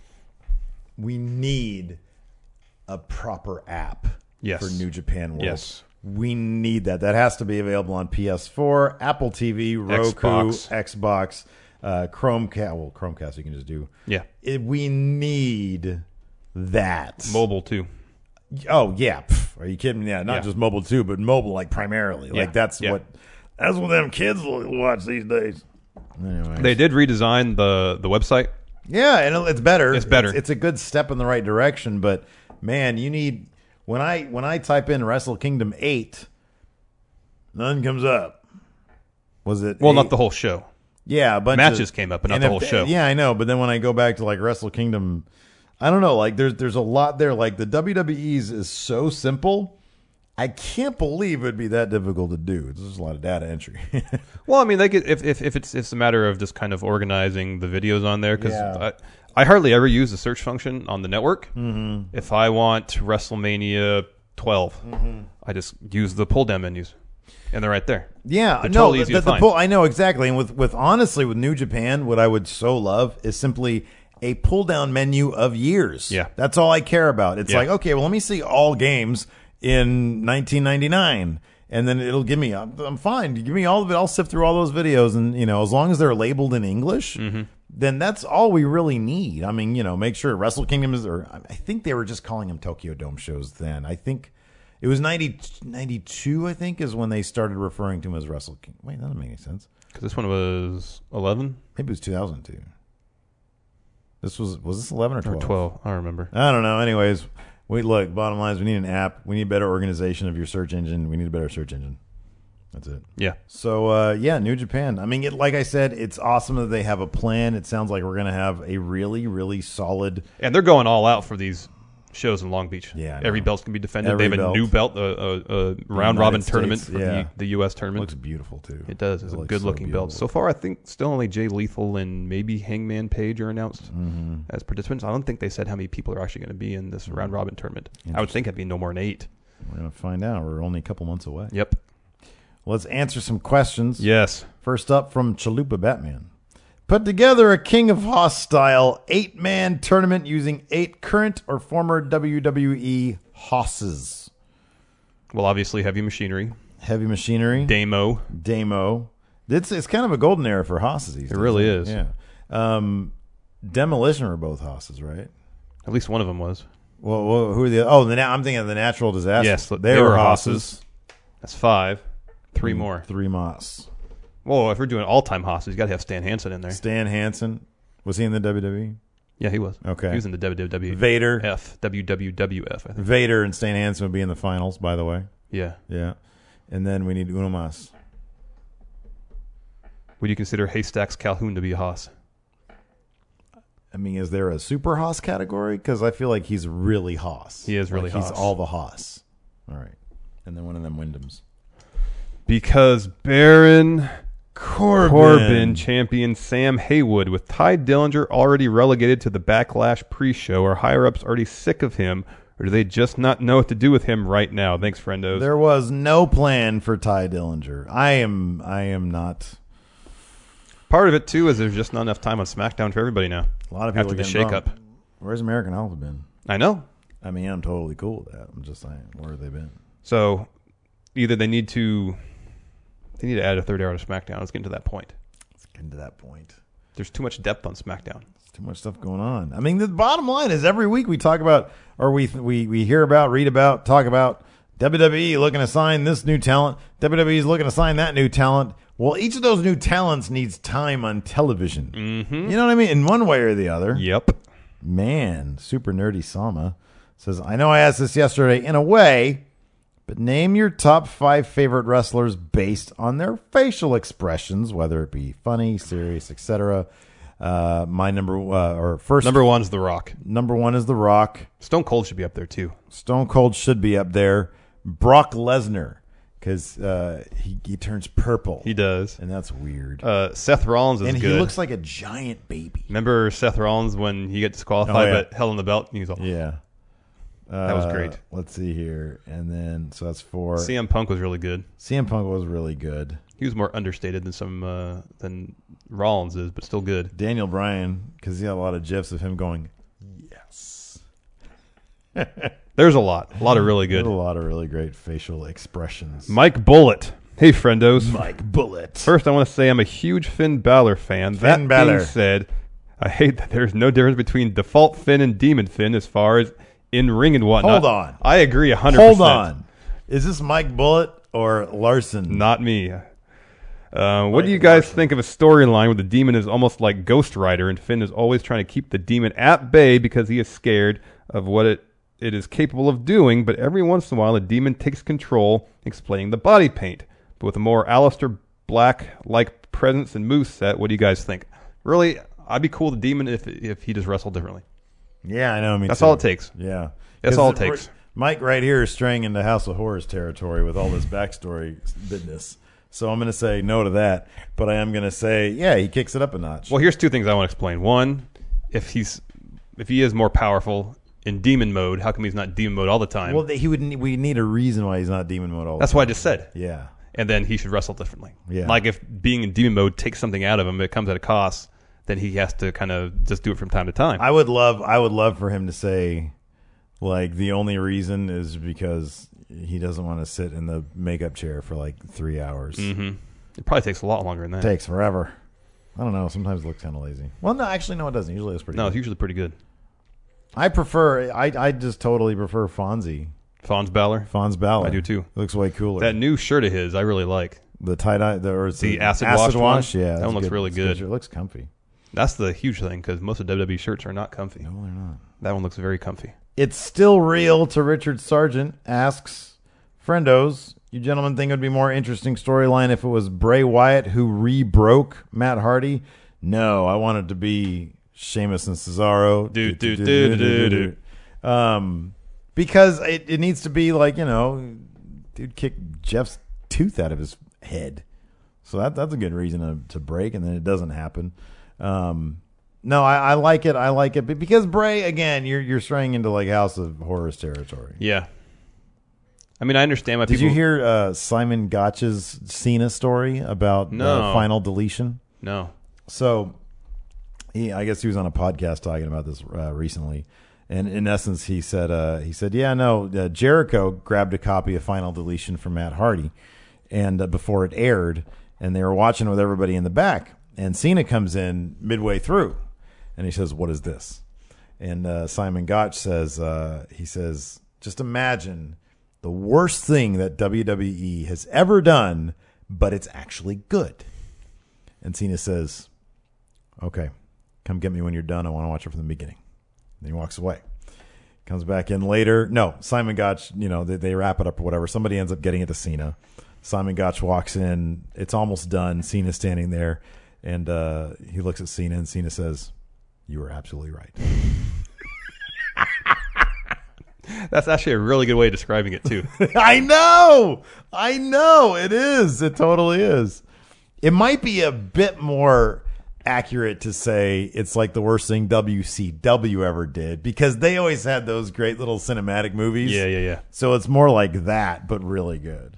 A: We need a proper app
B: Yes.
A: for New Japan World.
B: Yes.
A: We need that. That has to be available on P S four, Apple T V, Roku,
B: Xbox.
A: Xbox, uh, Chromecast. Well, Chromecast you can just do.
B: Yeah.
A: It, we need that.
B: Mobile too.
A: Oh yeah, Pff, are you kidding me? Yeah, not
B: Yeah.
A: just mobile too, but mobile like primarily.
B: Yeah.
A: Like that's
B: Yeah.
A: what that's what them kids will watch these days. Anyway,
B: They did redesign the the website.
A: yeah, and it's better.
B: It's better.
A: It's, it's a good step in the right direction. But man, you need when I when I type in Wrestle Kingdom eight, none comes up. Was it?
B: Well,
A: eight?
B: not the whole show.
A: Yeah, a bunch
B: Matches
A: of,
B: came up, but not
A: and
B: the
A: if
B: whole
A: they-
B: show.
A: Yeah, I know. But then when I go back to like Wrestle Kingdom, I don't know. Like there's there's a lot there. Like the W W E's is so simple. I can't believe it'd be that difficult to do. It's just a lot of data entry.
B: Well, I mean, they get if if, if it's it's a matter of just kind of organizing the videos on there because
A: Yeah.
B: I, I hardly ever use the search function on the network. Mm-hmm. If I want WrestleMania twelve,
A: Mm-hmm.
B: I just use the pull down menus, and they're right there.
A: Yeah,
B: They're
A: no,
B: totally
A: the,
B: easy
A: the,
B: to
A: the
B: find.
A: pull, I know exactly. And with, with honestly, with New Japan, what I would so love is simply a pull down menu of years.
B: Yeah.
A: That's all I care about. It's
B: Yeah.
A: like, okay, well, let me see all games in nineteen ninety-nine. And then it'll give me, I'm, I'm fine. Give me all of it. I'll sift through all those videos. And, you know, as long as they're labeled in English,
B: Mm-hmm.
A: then that's all we really need. I mean, you know, make sure Wrestle Kingdom is, or I think they were just calling them Tokyo Dome shows then. I think it was ninety, ninety-two, I think, is when they started referring to them as Wrestle Kingdom. Wait, that doesn't make any sense.
B: Because this one was eleven?
A: Maybe it was two thousand two. This was, was this eleven or twelve?
B: Or twelve. I don't remember.
A: I don't know. Anyways, we look, bottom line is we need an app. We need better organization of your search engine. We need a better search engine. That's it.
B: Yeah.
A: So, uh, yeah, New Japan. I mean, it, like I said, it's awesome that they have a plan. It sounds like we're going to have a really, really solid.
B: And they're going all out for these shows in Long Beach.
A: Yeah, I know.
B: Every belt's going to be defended.
A: Every
B: they have
A: belt.
B: a new belt, a, a, a round-robin
A: States,
B: tournament for
A: yeah.
B: the, the U S
A: It
B: tournament.
A: looks beautiful, too.
B: It does. It's
A: It
B: a
A: looks
B: good-looking
A: so
B: belt.
A: beautiful.
B: So far, I think still only Jay Lethal and maybe Hangman Page are announced
A: Mm-hmm.
B: as participants. I don't think they said how many people are actually going to be in this round-robin tournament. I would think it'd be no more than eight.
A: We're going to find out. We're only a couple months away.
B: Yep.
A: Let's answer some questions.
B: Yes.
A: First up from Chalupa Batman. Put together a King of Haas style eight-man tournament using eight current or former W W E Hosses.
B: Well, obviously, Heavy Machinery,
A: Heavy Machinery.
B: Damo.
A: Damo. It's it's kind of a golden era for Hosses these days.
B: It really is.
A: Yeah. Um, Demolition were both Hosses, right?
B: At least one of them was.
A: Well, well who are the? Oh, the, I'm thinking of the Natural Disaster.
B: Yes,
A: they,
B: they
A: were
B: were
A: Hosses.
B: That's five. Three more.
A: Three Moss.
B: Whoa, if we're doing all-time Hosses, you got to have Stan Hansen in there.
A: Stan Hansen. Was he in the W W E?
B: Yeah, he was.
A: Okay.
B: He was in the W W F.
A: Vader.
B: W W W F, I think.
A: Vader and Stan Hansen would be in the finals, by the way.
B: Yeah.
A: Yeah. And then we need Uno Mas.
B: Would you consider Haystacks Calhoun to be a Haas?
A: I mean, is there a super Haas category? Because I feel like he's really Haas.
B: He is really
A: like
B: Haas.
A: He's all the Haas. All right. And then one of them Wyndhams.
B: Because Baron
A: Corbin.
B: Corbin champion Sam Haywood, with Ty Dillinger already relegated to the Backlash pre-show. Are higher-ups already sick of him, or do they just not know what to do with him right now? Thanks, friendos.
A: There was no plan for Ty Dillinger. I am I am not.
B: Part of it, too, is there's just not enough time on SmackDown for everybody now.
A: A lot of people
B: After the
A: are getting
B: shakeup.
A: bumped. Where's American Alpha been?
B: I know.
A: I mean, I'm totally cool with that. I'm just saying, where have they been?
B: So either they need to they need to add a third hour to SmackDown. Let's get to that point.
A: Let's get to that point.
B: There's too much depth on SmackDown.
A: There's too much stuff going on. I mean, the bottom line is every week we talk about, or we we we hear about, read about, talk about W W E looking to sign this new talent. W W E is looking to sign that new talent. Well, each of those new talents needs time on television.
B: Mm-hmm.
A: You know what I mean? In one way or the other.
B: Yep.
A: Man, super nerdy Sama says, I know I asked this yesterday in a way, but name your top five favorite wrestlers based on their facial expressions, whether it be funny, serious, et cetera. Uh, my number uh, or first
B: Number one's The Rock.
A: number one is The Rock.
B: Stone Cold should be up there too.
A: Stone Cold should be up there. Brock Lesnar, because uh, he he turns purple.
B: He does.
A: And that's weird.
B: Uh, Seth Rollins is
A: and
B: good.
A: he looks like a giant baby.
B: Remember Seth Rollins when he got disqualified
A: Oh, yeah.
B: but held in the belt? And he was all,
A: Yeah. Uh,
B: That was great.
A: Let's see here. And then, so that's four.
B: C M Punk was really good.
A: C M Punk was really good.
B: He was more understated than some uh, than Rollins is, but still good.
A: Daniel Bryan, because he had a lot of gifs of him going, yes.
B: There's a lot, a lot of really
A: There's
B: good.
A: a lot of really great facial expressions.
B: Mike Bullitt. Hey, friendos.
A: Mike Bullitt.
B: First, I want to say I'm a huge Finn Balor fan. that
A: Finn Balor.
B: being said, I hate that there's no difference between default Finn and Demon Finn as far as in ring and whatnot.
A: Hold on.
B: I agree one hundred percent.
A: Hold on. Is this Mike Bullitt or Larson?
B: Not me. Uh, what do you guys think of a storyline where the demon is almost like Ghost Rider and Finn is always trying to keep the demon at bay because he is scared of what it, it is capable of doing, but every once in a while the demon takes control, explaining the body paint. But with a more Aleister Black-like presence and moveset, what do you guys think? Really, I'd be cool with the demon if if he just wrestled differently.
A: Yeah, I know. Me
B: That's
A: too.
B: all it takes.
A: Yeah.
B: That's
A: 'Cause
B: all it takes.
A: Mike right here is straying into House of Horrors territory with all this backstory business. So I'm going to say no to that. But I am going to say, yeah, he kicks it up a notch.
B: Well, here's two things I want to explain. One, if he's if he is more powerful in demon mode, how come he's not demon mode all the time?
A: Well, he would. Need, we need a reason why he's not demon mode all the
B: That's
A: time.
B: what I just said.
A: Yeah.
B: And then he should wrestle differently.
A: Yeah.
B: Like if being in demon mode takes something out of him, it comes at a cost, then he has to kind of just do it from time to time.
A: I would love I would love for him to say, like, the only reason is because, he doesn't want to sit in the makeup chair for like three hours.
B: Mm-hmm. It probably takes a lot longer than that.
A: It takes forever. I don't know. Sometimes it looks kind of lazy. Well, no, actually, no, it doesn't. Usually it's pretty
B: No,
A: good.
B: it's usually pretty good.
A: I prefer, I, I just totally prefer Fonzie.
B: Fonz Balor.
A: Fonz Balor.
B: I do too.
A: It looks way cooler.
B: That new shirt of his, I really like.
A: The tie-dye, the, or it's
B: The
A: the,
B: acid
A: acid
B: wash
A: wash.
B: one?
A: Yeah.
B: That
A: that's
B: one looks
A: good.
B: really
A: It's
B: good.
A: It looks comfy.
B: That's the huge thing because most of W W E shirts are not comfy.
A: No, they're not.
B: That one looks very comfy.
A: It's still real to Richard Sargent asks, Friendos, you gentlemen think it would be more interesting storyline if it was Bray Wyatt who re-broke Matt Hardy? No, I want it to be Sheamus and Cesaro.
B: Do, do, do, do, do.
A: Um, because it, it needs to be like, you know, dude kicked Jeff's tooth out of his head. So that that's a good reason to, to break, and then it doesn't happen. Um, no, I, I like it. I like it. But because Bray, again, you're you're straying into like House of Horrors territory.
B: Yeah. I mean, I understand why
A: Did
B: people...
A: you hear uh, Simon Gotch's Cena story about
B: No.
A: the final deletion?
B: No.
A: So, he, I guess he was on a podcast talking about this uh, recently, and in essence, he said, uh, he said, yeah, no, uh, Jericho grabbed a copy of Final Deletion from Matt Hardy, and uh, before it aired, and they were watching with everybody in the back, and Cena comes in midway through, and he says, "What is this?" And uh, Simon Gotch says, uh, he says, "Just imagine the worst thing that W W E has ever done, but it's actually good." And Cena says, "Okay, come get me when you're done. I want to watch it from the beginning." Then he walks away. Comes back in later. No, Simon Gotch, you know, they, they wrap it up or whatever. Somebody ends up getting it to Cena. Simon Gotch walks in. It's almost done. Cena's standing there. And uh, he looks at Cena, and Cena says, "You were absolutely right."
B: That's actually a really good way of describing it, too.
A: I know. I know. It is. It totally is. It might be a bit more accurate to say it's like the worst thing W C W ever did, because they always had those great little cinematic movies.
B: Yeah, yeah, yeah.
A: So it's more like that, but really good.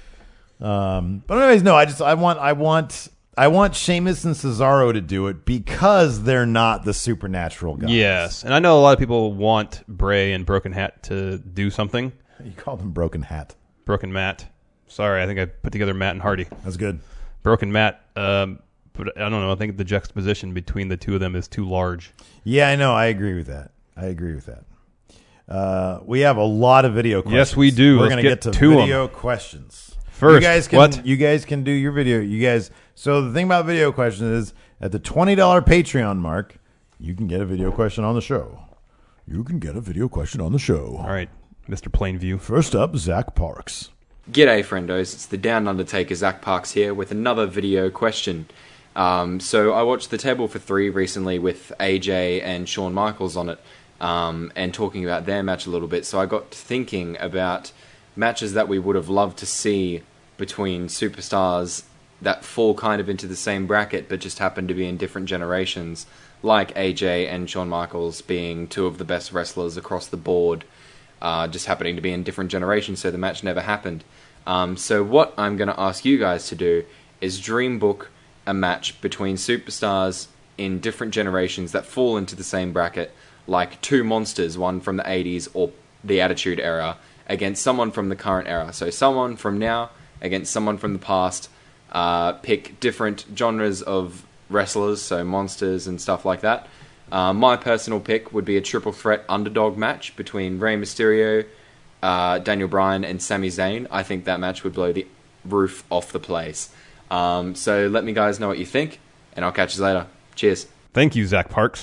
A: Um, but anyways, no, I just I want I want I want Sheamus and Cesaro to do it because they're not the supernatural guys.
B: Yes, and I know a lot of people want Bray and Broken Hat to do something.
A: You called him Broken Hat.
B: Broken Matt. Sorry, I think I put together Matt and Hardy.
A: That's good.
B: Broken Matt. Um, but I don't know. I think the juxtaposition between the two of them is too large.
A: Yeah, I know. I agree with that. I agree with that. Uh, we have a lot of video questions.
B: Yes, we do.
A: We're
B: Let's
A: going to
B: get
A: get to
B: to 'em.
A: video questions.
B: First,
A: you guys can,
B: what?
A: You guys can do your video. You guys. So the thing about video questions is at the twenty dollars Patreon mark, you can get a video question on the show. You can get a video question on the show.
B: All right, Mister Plainview.
A: First up, Zach Parks.
C: G'day, friendos. It's the Down Undertaker, Zach Parks here, with another video question. Um, so I watched The Table for Three recently with A J and Shawn Michaels on it, um, and talking about their match a little bit. So I got thinking about matches that we would have loved to see between superstars that fall kind of into the same bracket, but just happen to be in different generations, like A J and Shawn Michaels being two of the best wrestlers across the board, uh, just happening to be in different generations, so the match never happened. Um, so what I'm going to ask you guys to do is dream book a match between superstars in different generations that fall into the same bracket, like two monsters, one from the eighties or the Attitude Era, against someone from the current era. So someone from now against someone from the past. Uh, pick different genres of wrestlers, so monsters and stuff like that. Uh, my personal pick would be a triple threat underdog match between Rey Mysterio, uh, Daniel Bryan, and Sami Zayn. I think that match would blow the roof off the place. Um, so let me guys know what you think, and I'll catch you later. Cheers.
B: Thank you, Zach Parks.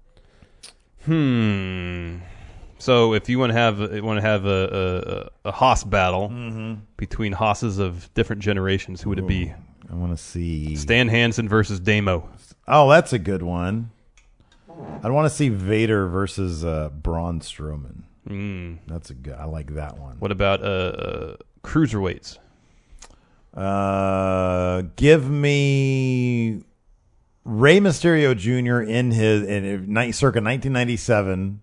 B: Hmm. So if you want to have want to have a a, a Haas battle
A: Mm-hmm.
B: between Haas's of different generations, who would it be?
A: I want to see.
B: Stan Hansen versus Damo.
A: Oh, that's a good one. I'd want to see Vader versus uh, Braun Strowman.
B: Mm.
A: That's a good. I like that one.
B: What about uh, uh, cruiserweights?
A: Uh, give me Rey Mysterio Junior in his in circa nineteen ninety-seven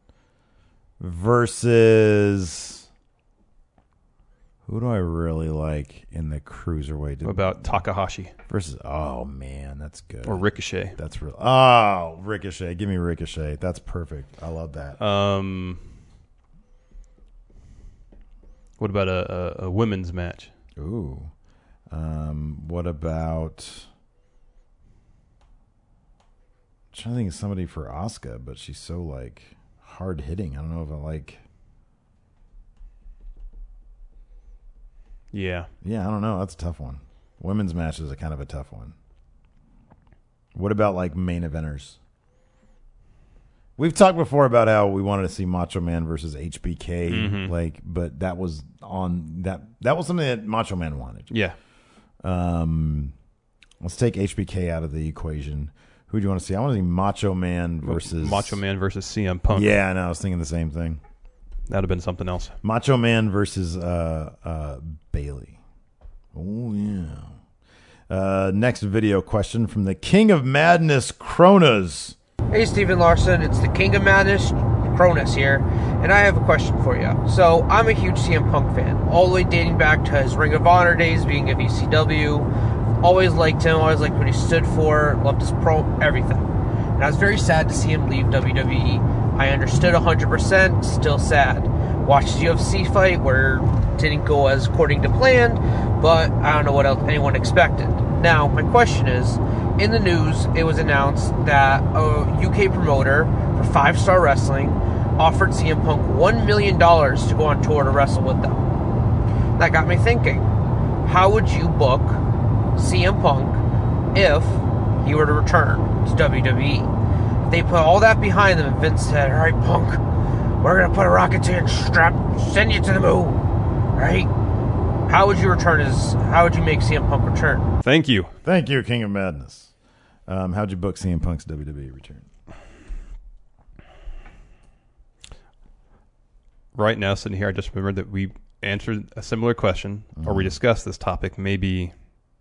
A: versus who do I really like in the cruiserweight?
B: What about Takahashi
A: versus? Oh man, that's good.
B: or Ricochet?
A: That's real. Oh, Ricochet. Give me Ricochet. That's perfect. I love that.
B: Um, What about a, a, a women's match?
A: Ooh. Um, what about... I'm trying to think of somebody for Asuka, but she's so, like, hard-hitting. I don't know if I like...
B: Yeah.
A: Yeah, I don't know. That's a tough one. Women's matches are kind of a tough one. What about, like, main eventers? We've talked before about how we wanted to see Macho Man versus H B K,
B: Mm-hmm.
A: like, but that was on that. That was something that Macho Man wanted.
B: Yeah.
A: Um, let's take H B K out of the equation. Who do you want to see? I want to see Macho Man versus
B: Macho Man versus C M Punk.
A: Yeah, I know. I was thinking the same thing.
B: That'd have been something else.
A: Macho Man versus uh, uh, Bailey. Oh yeah. Uh, next video question from the King of Madness, Kronos.
D: Hey Stephen Larson, it's the King of Madness, Cronus here, and I have a question for you. So, I'm a huge C M Punk fan, all the way dating back to his Ring of Honor days, being at E C W. Always liked him, always liked what he stood for, loved his pro, everything. And I was very sad to see him leave W W E. I understood one hundred percent, still sad. Watched the U F C fight where it didn't go as according to plan, but I don't know what else anyone expected. Now, my question is, in the news, it was announced that a U K promoter for Five Star Wrestling offered C M Punk one million dollars to go on tour to wrestle with them. That got me thinking, how would you book C M Punk if he were to return to W W E? They put all that behind them and Vince said, all right, Punk, we're going to put a rocket to you and strap, send you to the moon, right? How would you return as, how would you make C M Punk return?
B: Thank you.
A: Thank you, King of Madness. Um, how'd you book C M Punk's W W E return?
B: Right now, sitting here, I just remembered that we answered a similar question, mm-hmm. or we discussed this topic maybe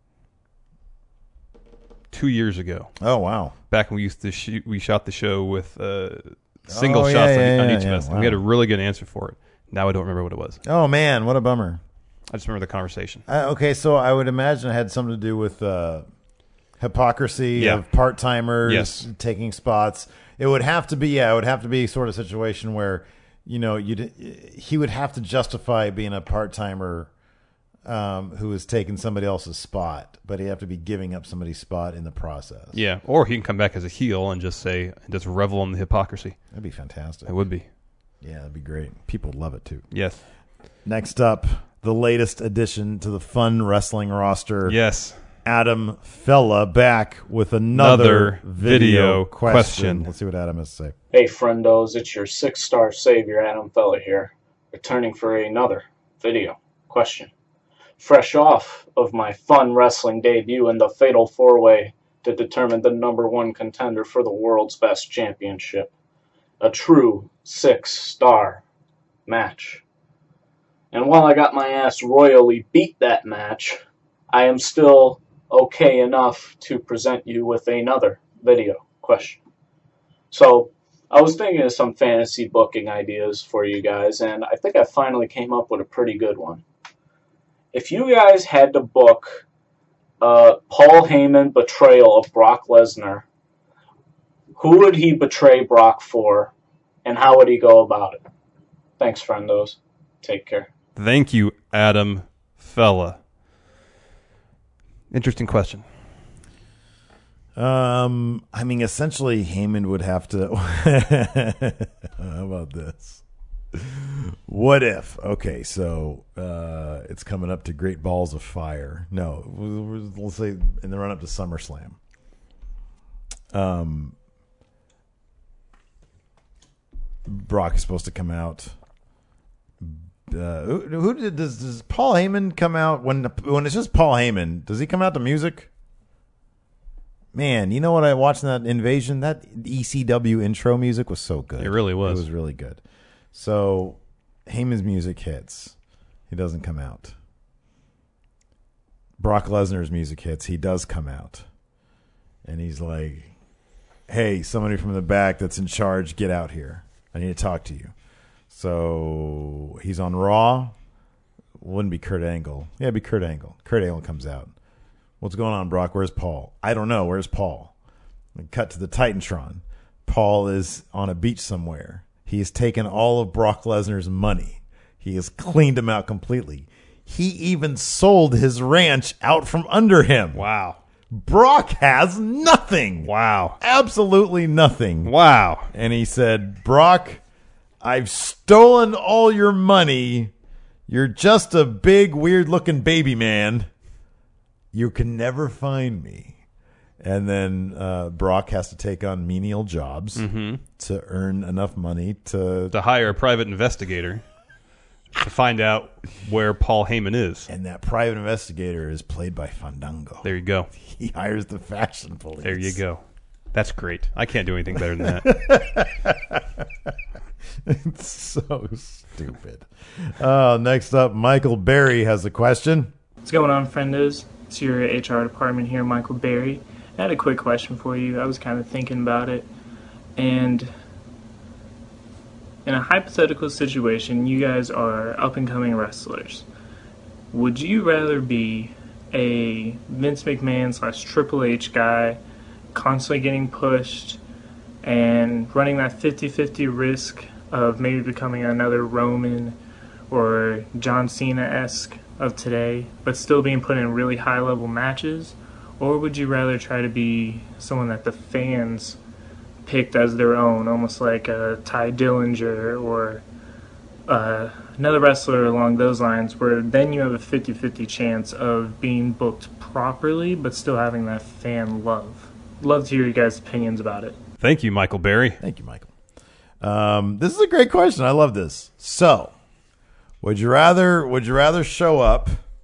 B: two years ago.
A: Oh, wow.
B: Back when we used to shoot, we shot the show with uh, single
A: oh, yeah,
B: shots
A: yeah,
B: on, on
A: yeah,
B: each
A: yeah,
B: of us.
A: wow.
B: And we had a really good answer for it. Now I don't remember what it was.
A: Oh, man, what a bummer.
B: I just remember the conversation.
A: Uh, okay, so I would imagine it had something to do with uh, hypocrisy
B: Yeah.
A: of part-timers
B: Yes.
A: taking spots. It would have to be, yeah, it would have to be sort of a situation where, you know, you'd, he would have to justify being a part-timer um, who is taking somebody else's spot, but he'd have to be giving up somebody's spot in the process.
B: Yeah, or he can come back as a heel and just say, and just revel in the hypocrisy.
A: That'd be fantastic.
B: It would be.
A: Yeah, that'd be great. People would love it, too.
B: Yes.
A: Next up, the latest addition to the Fun Wrestling roster.
B: Yes.
A: Adam Fella back with another,
B: Another
A: video,
B: video
A: question.
B: question.
A: Let's see what Adam has to say.
E: Hey friendos, it's your six-star savior Adam Fella here, returning for another video question. Fresh off of my Fun Wrestling debut in the Fatal four-way to determine the number one contender for the world's best championship. A true six-star match. And while I got my ass royally beat that match, I am still okay enough to present you with another video question. So, I was thinking of some fantasy booking ideas for you guys, and I think I finally came up with a pretty good one. If you guys had to book uh, Paul Heyman betrayal of Brock Lesnar, who would he betray Brock for, and how would he go about it? Thanks, friendos. Take care.
B: Thank you, Adam Fella. Interesting question.
A: Um, I mean, essentially, Heyman would have to. How about this? What if? Okay, so uh, it's coming up to Great Balls of Fire. No, let's say in the run up to SummerSlam. Um, Brock is supposed to come out. Uh, who, who did does, does Paul Heyman come out when when it's just Paul Heyman? Does he come out to music? Man, you know what I watched in that Invasion? That E C W intro music was so good.
B: It really was.
A: It was really good. So Heyman's music hits. He doesn't come out. Brock Lesnar's music hits. He does come out. And he's like, hey, somebody from the back that's in charge, get out here. I need to talk to you. So he's on Raw. Wouldn't be Kurt Angle. Yeah, it'd be Kurt Angle. Kurt Angle comes out. What's going on, Brock? Where's Paul? I don't know. Where's Paul? And cut to the Titantron. Paul is on a beach somewhere. He has taken all of Brock Lesnar's money. He has cleaned him out completely. He even sold his ranch out from under him.
B: Wow.
A: Brock has nothing.
B: Wow.
A: Absolutely nothing.
B: Wow.
A: And he said, Brock, I've stolen all your money. You're just a big, weird-looking baby man. You can never find me. And then uh, Brock has to take on menial jobs
B: mm-hmm.
A: to earn enough money to...
B: To hire a private investigator to find out where Paul Heyman is.
A: And that private investigator is played by Fandango.
B: There you go.
A: He hires the fashion police.
B: There you go. That's great. I can't do anything better than that.
A: It's so stupid. Uh, next up, Michael Berry has a question.
F: What's going on, friendos? It's your H R department here, Michael Berry. I had a quick question for you. I was kind of thinking about it. And in a hypothetical situation, you guys are up-and-coming wrestlers. Would you rather be a Vince McMahon slash Triple H guy, constantly getting pushed and running that fifty-fifty risk of maybe becoming another Roman or John Cena-esque of today, but still being put in really high-level matches? Or would you rather try to be someone that the fans picked as their own, almost like a Ty Dillinger or uh, another wrestler along those lines, where then you have a fifty-fifty chance of being booked properly but still having that fan love? Love to hear you guys' opinions about it.
B: Thank you, Michael Berry.
A: Thank you, Michael. Um, this is a great question. I love this. So, would you rather would you rather show up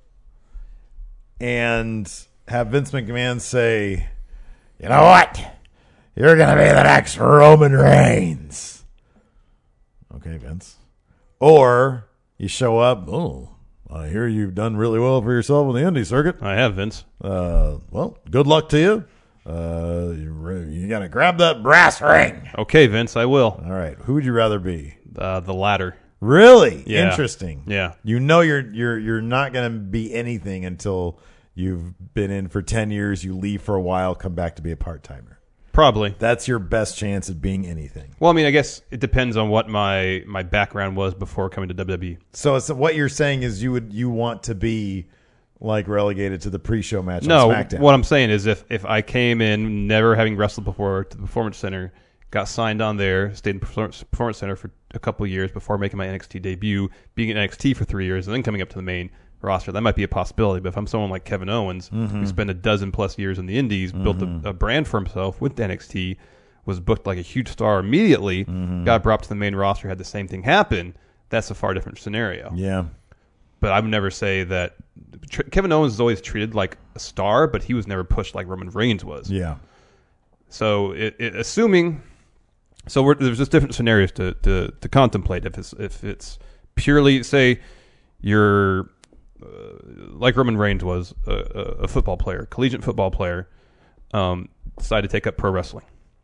A: and have Vince McMahon say, you know what? You're going to be the next Roman Reigns. Okay, Vince. Or you show up, oh, I hear you've done really well for yourself on the indie circuit.
B: I have, Vince.
A: Uh, well, good luck to you. Uh, you, you got to grab that brass ring.
B: Okay, Vince, I will.
A: All right. Who would you rather be?
B: Uh, the latter.
A: Really?
B: Yeah.
A: Interesting.
B: Yeah.
A: You know you're you're you're not going to be anything until you've been in for ten years, you leave for a while, come back to be a part-timer.
B: Probably.
A: That's your best chance at being anything.
B: Well, I mean, I guess it depends on what my, my background was before coming to W W E.
A: So it's, what you're saying is you would you want to be like relegated to the pre-show match
B: no,
A: on SmackDown.
B: What I'm saying is if, if I came in never having wrestled before to the Performance Center, got signed on there, stayed in the Performance Center for a couple of years before making my N X T debut, being in N X T for three years, and then coming up to the main roster, that might be a possibility. But if I'm someone like Kevin Owens, mm-hmm. who spent a dozen plus years in the Indies, mm-hmm. built a, a brand for himself with N X T, was booked like a huge star immediately, mm-hmm. got brought up to the main roster, had the same thing happen, that's a far different scenario.
A: Yeah.
B: But I would never say that tr- Kevin Owens is always treated like a star, but he was never pushed like Roman Reigns was.
A: Yeah.
B: So it, it, assuming, so we're, there's just different scenarios to, to, to contemplate. If it's if it's purely, say, you're uh, like Roman Reigns was a, a football player, collegiate football player, um, decided to take up pro wrestling.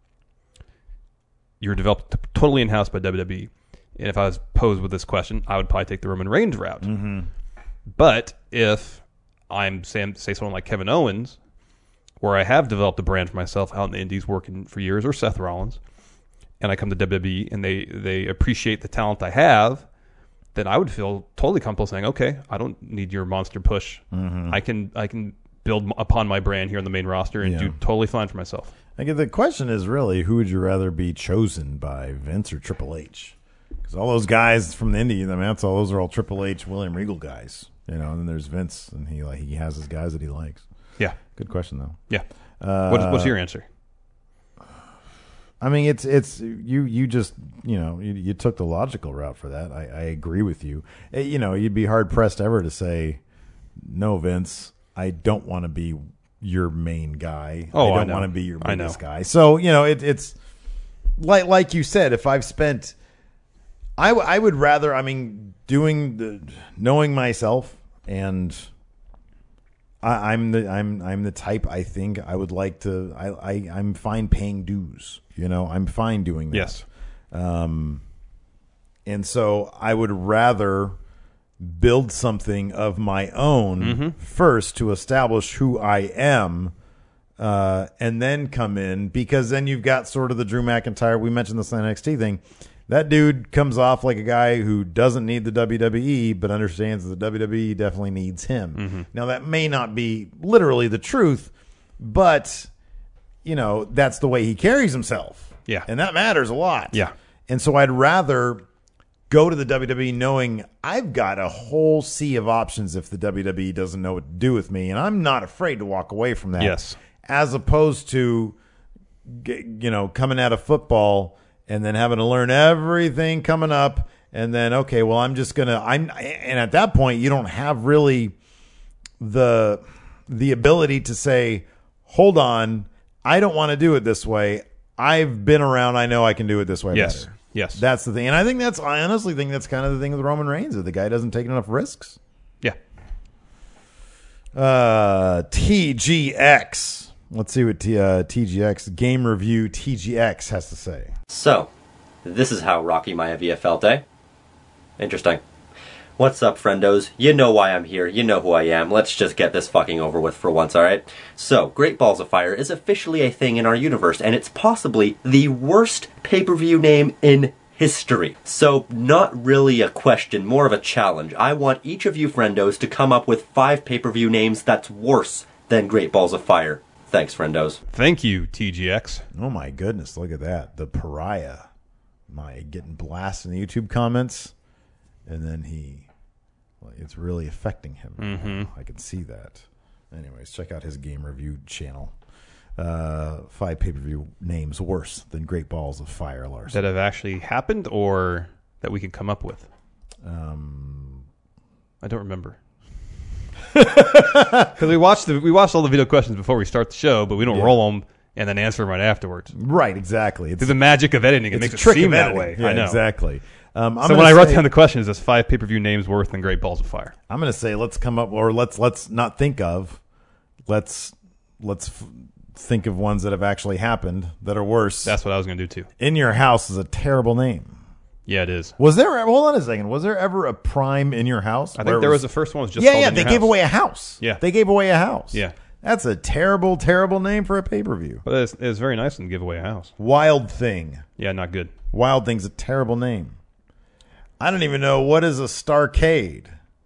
B: You're developed t- totally in house by W W E. And if I was posed with this question, I would probably take the Roman Reigns route.
A: Mm-hmm.
B: But if I'm, say, say someone like Kevin Owens, where I have developed a brand for myself out in the Indies working for years, or Seth Rollins, and I come to W W E and they, they appreciate the talent I have, then I would feel totally comfortable saying, okay, I don't need your monster push. Mm-hmm. I can I can build upon my brand here on the main roster and
A: yeah.
B: do totally fine for myself.
A: I guess the question is really, who would you rather be chosen by, Vince or Triple H? Because all those guys from the Indies, I mean, that's all, those are all Triple H, William Regal guys. You know, and then there's Vince, and he like he has his guys that he likes.
B: Yeah.
A: Good question, though.
B: Yeah.
A: Uh,
B: what's, what's your answer?
A: I mean, it's it's you you just you know you, you took the logical route for that. I, I agree with you. You know, you'd be hard pressed ever to say, no, Vince, I don't want to be your main guy.
B: Oh,
A: I don't
B: I
A: want to be your
B: I
A: biggest
B: know.
A: guy. So you know, it, it's like like you said. If I've spent, I w- I would rather. I mean, doing the knowing myself and. I, I'm the I'm I'm the type I think I would like to I, I I'm fine paying dues, you know, I'm fine doing that.
B: Yes.
A: Um and so I would rather build something of my own
B: mm-hmm.
A: first to establish who I am, uh, and then come in, because then you've got sort of the Drew McIntyre, we mentioned this N X T thing, That dude comes off like a guy who doesn't need the W W E, but understands that the W W E definitely needs him.
B: Mm-hmm.
A: Now, that may not be literally the truth, but, you know, that's the way he carries himself.
B: Yeah.
A: And that matters a lot.
B: Yeah.
A: And so I'd rather go to the W W E knowing I've got a whole sea of options if the W W E doesn't know what to do with me, and I'm not afraid to walk away from that.
B: Yes.
A: As opposed to, you know, coming out of football and then having to learn everything coming up, and then, okay, well, I'm just going to, I'm, and at that point, you don't have really the, the ability to say, hold on, I don't want to do it this way. I've been around. I know I can do it this way.
B: Yes.
A: Better.
B: Yes.
A: That's the thing. And I think that's, I honestly think that's kind of the thing with Roman Reigns, that the guy doesn't take enough risks.
B: Yeah.
A: Uh, T G X. Let's see what T, uh, T G X, Game Review T G X has to say.
G: So, this is how Rocky Maivia felt, eh? Interesting. What's up, friendos? You know why I'm here. You know who I am. Let's just get this fucking over with for once, alright? So, Great Balls of Fire is officially a thing in our universe, and it's possibly the worst pay-per-view name in history. So, not really a question, more of a challenge. I want each of you friendos to come up with five pay-per-view names that's worse than Great Balls of Fire. Thanks, friendos.
B: Thank you, T G X.
A: Oh my goodness, look at that. The Pariah. My getting blasted in the YouTube comments. And then he, well, it's really affecting him.
B: Mm-hmm.
A: I can see that. Anyways, check out his Game Review channel. Uh, five pay-per-view names worse than Great Balls of Fire, Larson.
B: That have actually happened or that we could come up with?
A: Um,
B: I don't remember. Because we watched the we watched all the video questions before we start the show, but we don't
A: Yeah.
B: roll them and then answer them right afterwards.
A: right, exactly. It's,
B: Through the magic of editing, it
A: it's
B: makes
A: a
B: it
A: trick
B: seem
A: of
B: that
A: editing.
B: way.
A: Yeah,
B: I know.
A: exactly. Um, I'm
B: So when
A: gonna
B: I wrote
A: say-
B: down the questions, it's five pay per view names worse than Great Balls of Fire.
A: I'm going to say let's come up, or let's let's not think of, let's let's f- think of ones that have actually happened that are worse.
B: That's what I was going to do too.
A: In Your House is a terrible name.
B: Yeah, it is.
A: Was there? Hold on a second. Was there ever a Prime In Your House?
B: I
A: where
B: think
A: it
B: there was the first one was just
A: yeah,
B: called
A: yeah.
B: In
A: They
B: Your
A: gave
B: House.
A: away a house.
B: Yeah.
A: they gave away a house.
B: Yeah.
A: That's a terrible, terrible name for a pay per view.
B: But it's, it's very nice to give away a house.
A: Wild Thing.
B: Yeah, not good.
A: Wild Thing's a terrible name. I don't even know what is a Starcade.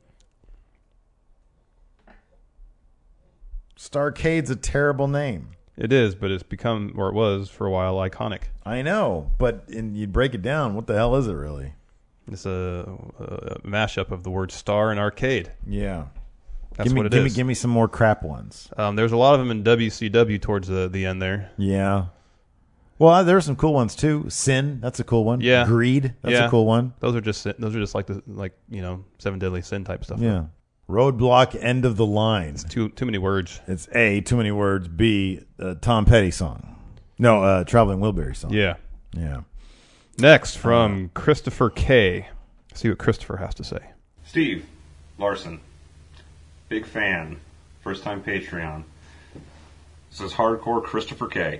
A: Starcade's a terrible name.
B: It is, but it's become, or it was for a while, iconic.
A: I know, but in, you break it down, what the hell is it really?
B: It's a, a mashup of the word star and arcade.
A: Yeah.
B: That's
A: give me,
B: what it
A: give
B: is.
A: Me, give me some more crap ones.
B: Um, there's a lot of them in W C W towards the, the end there.
A: Yeah. Well, there's some cool ones too. Sin, that's a cool one.
B: Yeah.
A: Greed, that's
B: Yeah.
A: a cool one.
B: Those are just those are just like the like you know seven deadly sin type stuff.
A: Yeah. Roadblock, End of the Line.
B: Too too many words.
A: It's A, too many words. B, uh, Tom Petty song. No, uh, Traveling Wilbury song.
B: Yeah.
A: Yeah.
B: Next from Christopher K. See what Christopher has to say.
H: Steve Larson, big fan, first time Patreon. This is hardcore Christopher K.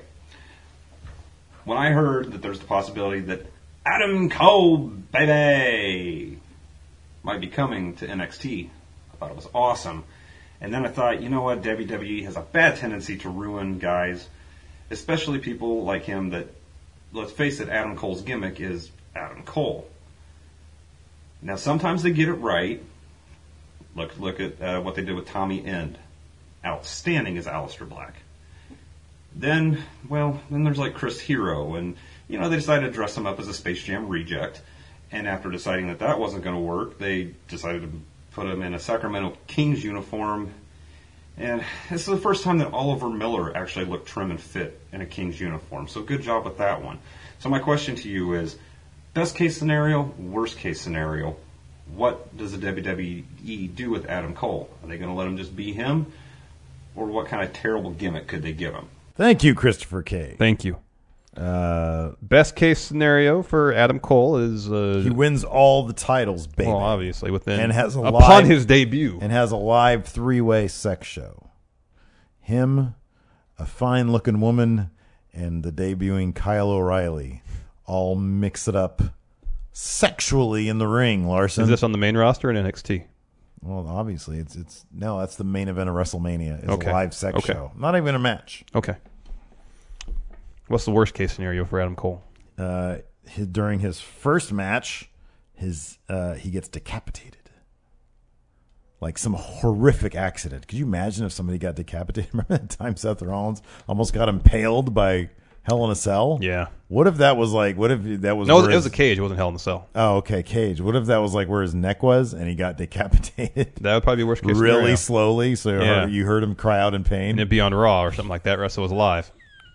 H: When I heard that there's the possibility that Adam Cole, baby, might be coming to N X T, I thought it was awesome. And then I thought, you know what, W W E has a bad tendency to ruin guys, especially people like him that, let's face it, Adam Cole's gimmick is Adam Cole. Now, sometimes they get it right. Look look at uh, what they did with Tommy End. Outstanding as Aleister Black. Then, well, then there's like Chris Hero, and, you know, they decided to dress him up as a Space Jam reject. And after deciding that that wasn't going to work, they decided to put him in a Sacramento Kings uniform. And this is the first time that Oliver Miller actually looked trim and fit in a Kings uniform. So good job with that one. So my question to you is, best case scenario, worst case scenario, what does the W W E do with Adam Cole? Are they going to let him just be him? Or what kind of terrible gimmick could they give him?
A: Thank you, Christopher K.
B: Thank you.
A: Uh,
B: Best case scenario for Adam Cole is uh,
A: he wins all the titles, baby.
B: well, obviously within
A: And has a
B: upon
A: live-
B: his debut.
A: and has a live three-way sex show. Him, a fine-looking woman, and the debuting Kyle O'Reilly all mix it up sexually in the ring, Larson.
B: Is this on the main roster in N X T?
A: Well, obviously, it's it's no. That's the main event of WrestleMania. It's
B: Okay.
A: a live sex
B: Okay.
A: show, not even a match.
B: Okay. What's the worst case scenario for Adam Cole?
A: Uh, his, during his first match, his uh, he gets decapitated. Like some horrific accident. Could you imagine if somebody got decapitated? Remember that time Seth Rollins almost got impaled by Hell in a Cell?
B: Yeah.
A: What if that was like, what if that was...
B: No,
A: where
B: it was
A: his-
B: a cage. It wasn't Hell in a Cell.
A: Oh, okay, cage. What if that was like where his neck was and he got decapitated?
B: That would probably be worst case
A: Really
B: scenario.
A: slowly, so you
B: Yeah.
A: heard, you heard him cry out in pain?
B: And it'd be on Raw or something like that. Russell was alive.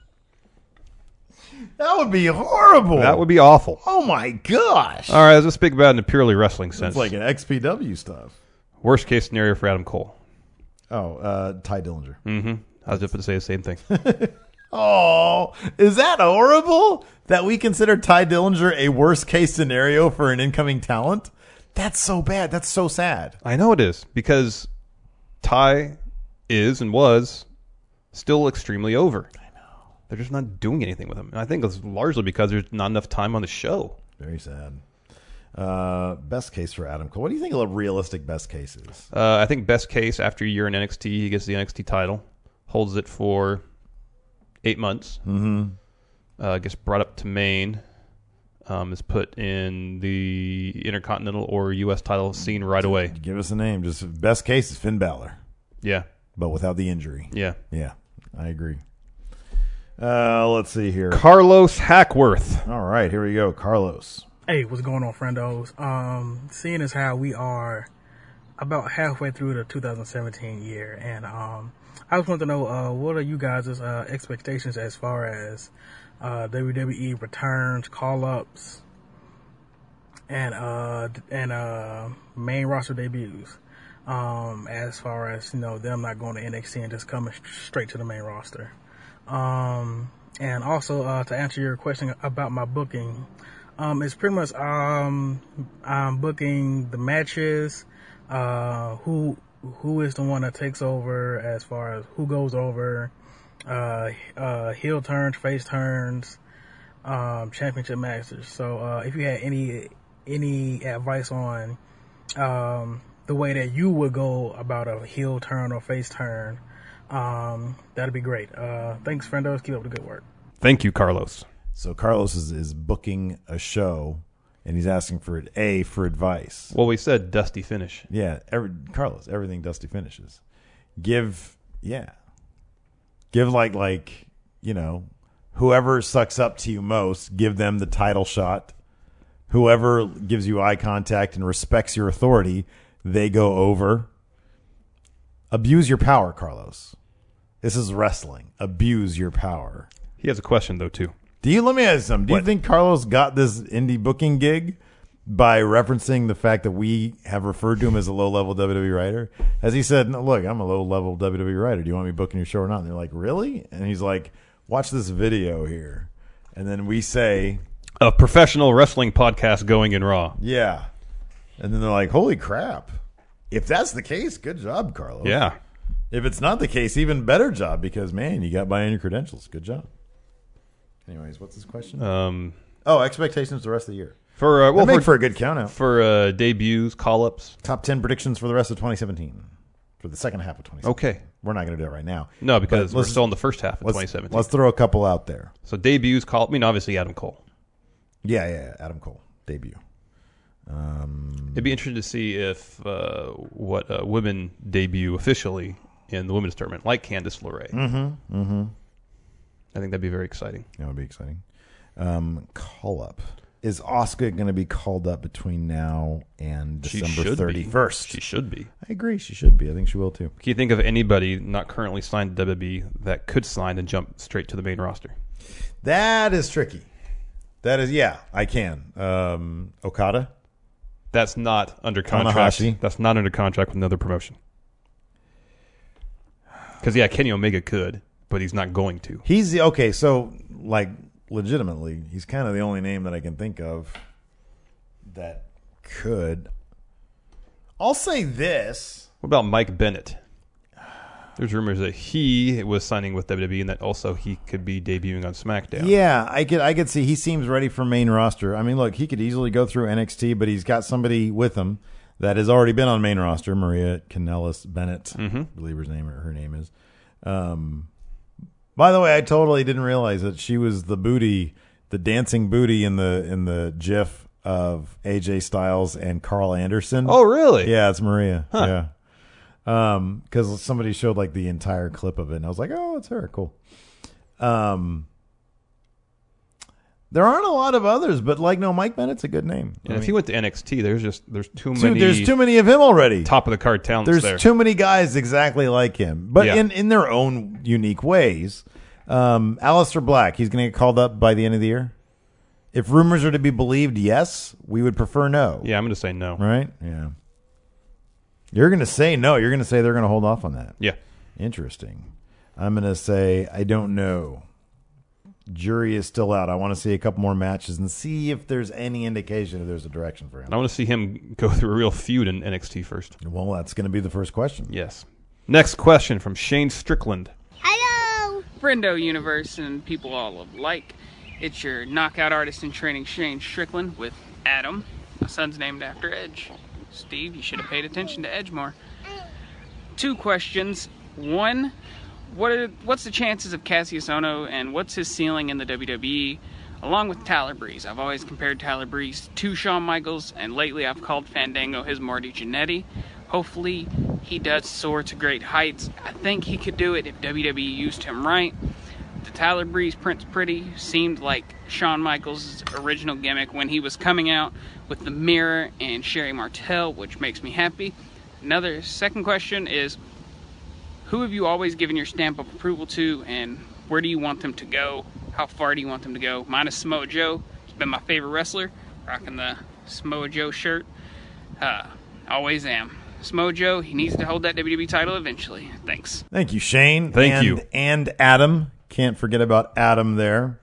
A: That would be horrible.
B: That would be awful.
A: Oh my gosh.
B: All right, let's just speak about it in a purely wrestling sense.
A: It's like an X P W stuff.
B: Worst case scenario for Adam Cole.
A: Oh, uh, Ty Dillinger.
B: Mm-hmm. I was just going to say the same thing.
A: Oh, is that horrible that we consider Ty Dillinger a worst case scenario for an incoming talent? That's so bad. That's so sad.
B: I know it is, because Ty is and was still extremely over. I know. They're just not doing anything with him. And I think it's largely because there's not enough time on the show.
A: Very sad. Uh, best case for Adam Cole. What do you think a realistic best case is?
B: Uh, I think best case, after a year in N X T, he gets the N X T title, holds it for eight months,
A: Mm-hmm.
B: uh, gets brought up to Maine, um, is put in the Intercontinental or U S title scene right away.
A: Give us a name. Just best case is Finn Balor,
B: Yeah,
A: but without the injury.
B: yeah.
A: Yeah, I agree. Uh, let's see here.
B: Carlos Hackworth.
A: All right, here we go. Carlos.
I: Hey, what's going on, friendos? Um, seeing as how we are about halfway through the two thousand seventeen year, and um, I just want to know uh, what are you guys' uh, expectations as far as uh, W W E returns, call-ups, and uh, and uh, main roster debuts. Um, as far as, you know, them not going to N X T and just coming straight to the main roster. Um, and also uh, to answer your question about my booking. Um, it's pretty much, um, I'm booking the matches, uh, who, who is the one that takes over as far as who goes over, uh, uh, heel turns, face turns, um, championship matches. So, uh, if you had any, any advice on, um, the way that you would go about a heel turn or face turn, um, that'd be great. Uh, thanks, friendos. Keep up the good work.
B: Thank you, Carlos.
A: So Carlos is, is booking a show, and he's asking for A, for advice.
B: Well, we said dusty finish.
A: Yeah, every, Carlos, everything Dusty finishes. Give, yeah. Give like, like, you know, whoever sucks up to you most, give them the title shot. Whoever gives you eye contact and respects your authority, they go over. Abuse your power, Carlos. This is wrestling. Abuse your power.
B: He has a question, though, too.
A: Do you, let me ask you something. Do
B: What?
A: you think Carlos got this indie booking gig by referencing the fact that we have referred to him as a low-level W W E writer? As he said, no, look, I'm a low-level W W E writer. Do you want me booking your show or not? And they're like, really? And he's like, watch this video here. And then we say,
B: A professional wrestling podcast going in Raw.
A: yeah. And then they're like, holy crap. If that's the case, good job, Carlos.
B: Yeah.
A: If it's not the case, even better job, because, man, you got by on your credentials. Good job. Anyways, what's his question?
B: Um,
A: oh, expectations the rest of the year.
B: for uh, well,
A: Well, make
B: for,
A: for a good count out.
B: for uh, debuts, call-ups.
A: Top ten predictions for the rest of twenty seventeen. For the second half of twenty seventeen.
B: Okay.
A: We're not going to do that right now.
B: No, because
A: But
B: we're
A: let's-
B: still in the first half of
A: let's,
B: twenty seventeen.
A: Let's throw a couple out there.
B: So debuts, call. I mean, obviously Adam Cole.
A: Yeah, yeah, yeah. Adam Cole, debut. Um,
B: It'd be interesting to see if uh, what uh, women debut officially in the women's tournament, like Candice LeRae.
A: mm-hmm, mm-hmm.
B: I think that'd be very exciting.
A: That would be exciting. Um, call up. Is Asuka going to be called up between now and
B: She
A: December
B: should
A: thirty-first?
B: be. She should be.
A: I agree. She should be. I think she will too.
B: Can you think of anybody not currently signed to W W E that could sign and jump straight to the main roster?
A: That is tricky. That is, yeah, I can. Um, Okada?
B: That's not under contract.
A: Tanahashi.
B: That's not under contract with another promotion. Because, yeah, Kenny Omega could, but he's not going to.
A: He's the, okay, so, like, legitimately, he's kind of the only name that I can think of that could. I'll say this.
B: What about Mike Bennett? There's rumors that he was signing with W W E and that also he could be debuting on SmackDown.
A: Yeah, I could I could see he seems ready for main roster. I mean, look, he could easily go through N X T, but he's got somebody with him that has already been on main roster, Maria Kanellis Bennett,
B: Mm-hmm.
A: I believe her name or her name is. Um, by the way, I totally didn't realize that she was the booty the dancing booty in the in the GIF of A J Styles and Carl Anderson.
B: Oh, really?
A: Yeah, it's Maria.
B: Huh.
A: Yeah. Um, because somebody showed like the entire clip of it, and I was like, oh, it's her. Cool. Um, there aren't a lot of others, but like, no, Mike Bennett's a good name.
B: And
A: I
B: if
A: mean,
B: he went to N X T, there's just there's too
A: too,
B: many.
A: there's too many of him already.
B: Top of the card talents
A: There's
B: there.
A: too many guys exactly like him, but
B: Yeah.
A: in, in their own unique ways. Um, Aleister Black, he's going to get called up by the end of the year. If rumors are to be believed, yes. We would prefer no.
B: Yeah, I'm going to say no.
A: Right? Yeah. You're going to say no. You're going to say they're going to hold off on that.
B: Yeah.
A: Interesting. I'm going to say I don't know. Jury is still out. I want to see a couple more matches and see if there's any indication if there's a direction for him.
B: I want to see him go through a real feud in N X T first.
A: Well, that's going to be the first question.
B: Yes. Next question from Shane Strickland.
J: Hello! Friendo Universe and people all alike. It's your knockout artist in training, Shane Strickland, with Adam. My son's named after Edge. Steve, you should have paid attention to Edge more. Two questions. One, what are, what's the chances of Cassius Ohno, and what's his ceiling in the W W E, along with Tyler Breeze? I've always compared Tyler Breeze to Shawn Michaels, and lately I've called Fandango his Marty Jannetty. Hopefully he does soar to great heights. I think he could do it if W W E used him right. The Tyler Breeze Prince Pretty seemed like Shawn Michaels' original gimmick when he was coming out with the Mirror and Sherry Martel, which makes me happy. Another second question is, who have you always given your stamp of approval to, and where do you want them to go? How far do you want them to go? Mine is Samoa Joe. He's been my favorite wrestler, rocking the Samoa Joe shirt. Uh, always am. Samoa Joe, he needs to hold that W W E title eventually. Thanks.
A: Thank you, Shane.
B: Thank
A: and,
B: you.
A: And Adam. Can't forget about Adam there.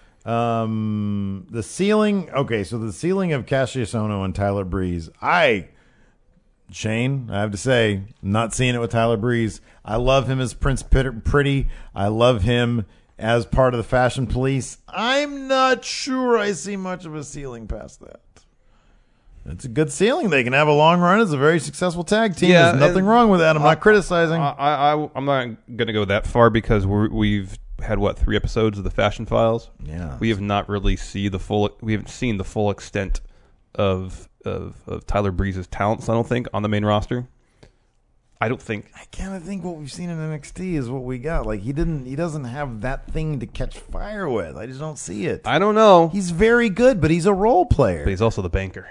A: Um, the ceiling. Okay, so the ceiling of Cassius Ohno and Tyler Breeze. I, Shane, I have to say, not seeing it with Tyler Breeze. I love him as Prince Pretty. I love him as part of the Fashion Police. I'm not sure I see much of a ceiling past that. It's a good ceiling. They can have a long run. It's a very successful tag team.
B: Yeah,
A: There's nothing
B: and-
A: wrong with that. I'm
B: I-
A: not criticizing.
B: I, I, I'm not going to go that far because we're, we've had, what, three episodes of the Fashion Files?
A: Yeah.
B: We have not really see the full. We haven't seen the full extent of of, of Tyler Breeze's talents, I don't think, on the main roster. I don't think.
A: I kind of think what we've seen in N X T is what we got. Like he didn't, he doesn't have that thing to catch fire with. I just don't see it.
B: I don't know.
A: He's very good, but he's a role player.
B: But he's also the banker.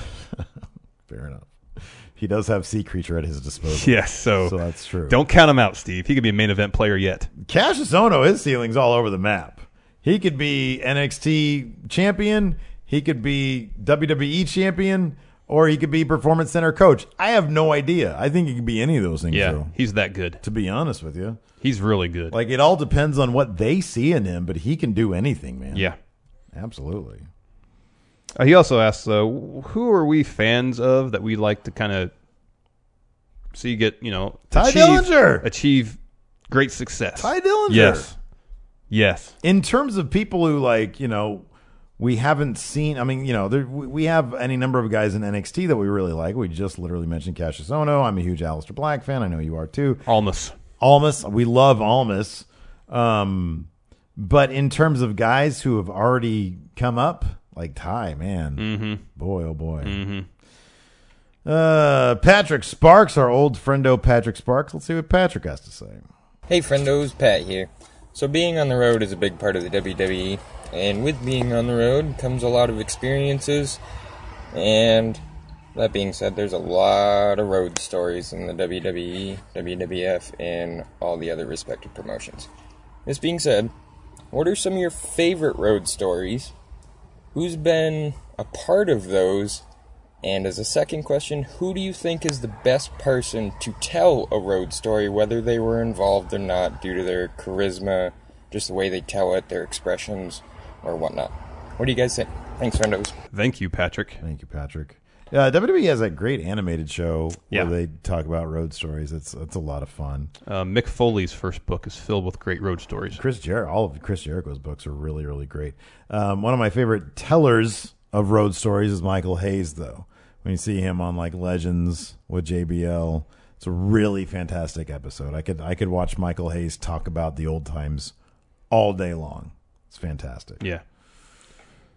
A: Fair enough. He does have Sea Creature at his disposal.
B: Yes, so,
A: so that's true.
B: Don't count him out, Steve. He could be a main event player yet.
A: Cassius Ohno, his ceiling's all over the map. He could be N X T champion. He could be W W E champion. Or he could be Performance Center coach. I have no idea. I think he could be any of those things,
B: Yeah,
A: though,
B: he's that good.
A: to be honest with you.
B: He's really good.
A: Like, it all depends on what they see in him, but he can do anything, man.
B: Yeah.
A: Absolutely.
B: Uh, he also asks, uh, who are we fans of that we like to kind of see get, you know,
A: Ty
B: achieve,
A: Dillinger.
B: achieve great success?
A: Ty Dillinger.
B: Yes. Yes.
A: In terms of people who, like, you know, we haven't seen, I mean, you know, there, we we have any number of guys in N X T that we really like. We just literally mentioned Cassius Ohno. I'm a huge Aleister Black fan. I know you are too.
B: Almas.
A: Almas. We love Almas. Um, but in terms of guys who have already come up, like Ty, man.
B: Mm-hmm.
A: Boy, oh boy.
B: Mm-hmm.
A: Uh, Patrick Sparks, our old friendo Patrick Sparks. Let's see what Patrick has to say.
K: Hey friendos, Pat here. So being on the road is a big part of the W W E, and with being on the road comes a lot of experiences, and that being said, there's a lot of road stories in the W W E, W W F, and all the other respective promotions. This being said, what are some of your favorite road stories? Who's been a part of those? And as a second question, who do you think is the best person to tell a road story, whether they were involved or not, due to their charisma, just the way they tell it, their expressions, or whatnot? What do you guys think? Thanks, friendos.
B: Thank you, Patrick.
A: Thank you, Patrick. Uh, W W E has that great animated show
B: Yeah.
A: where they talk about road stories. It's it's a lot of fun.
B: Uh, Mick Foley's first book is filled with great road stories.
A: Chris Jer- all of Chris Jericho's books are really, really great. Um, one of my favorite tellers of road stories is Michael Hayes, though. When you see him on like Legends with J B L, it's a really fantastic episode. I could I could watch Michael Hayes talk about the old times all day long. It's fantastic.
B: Yeah.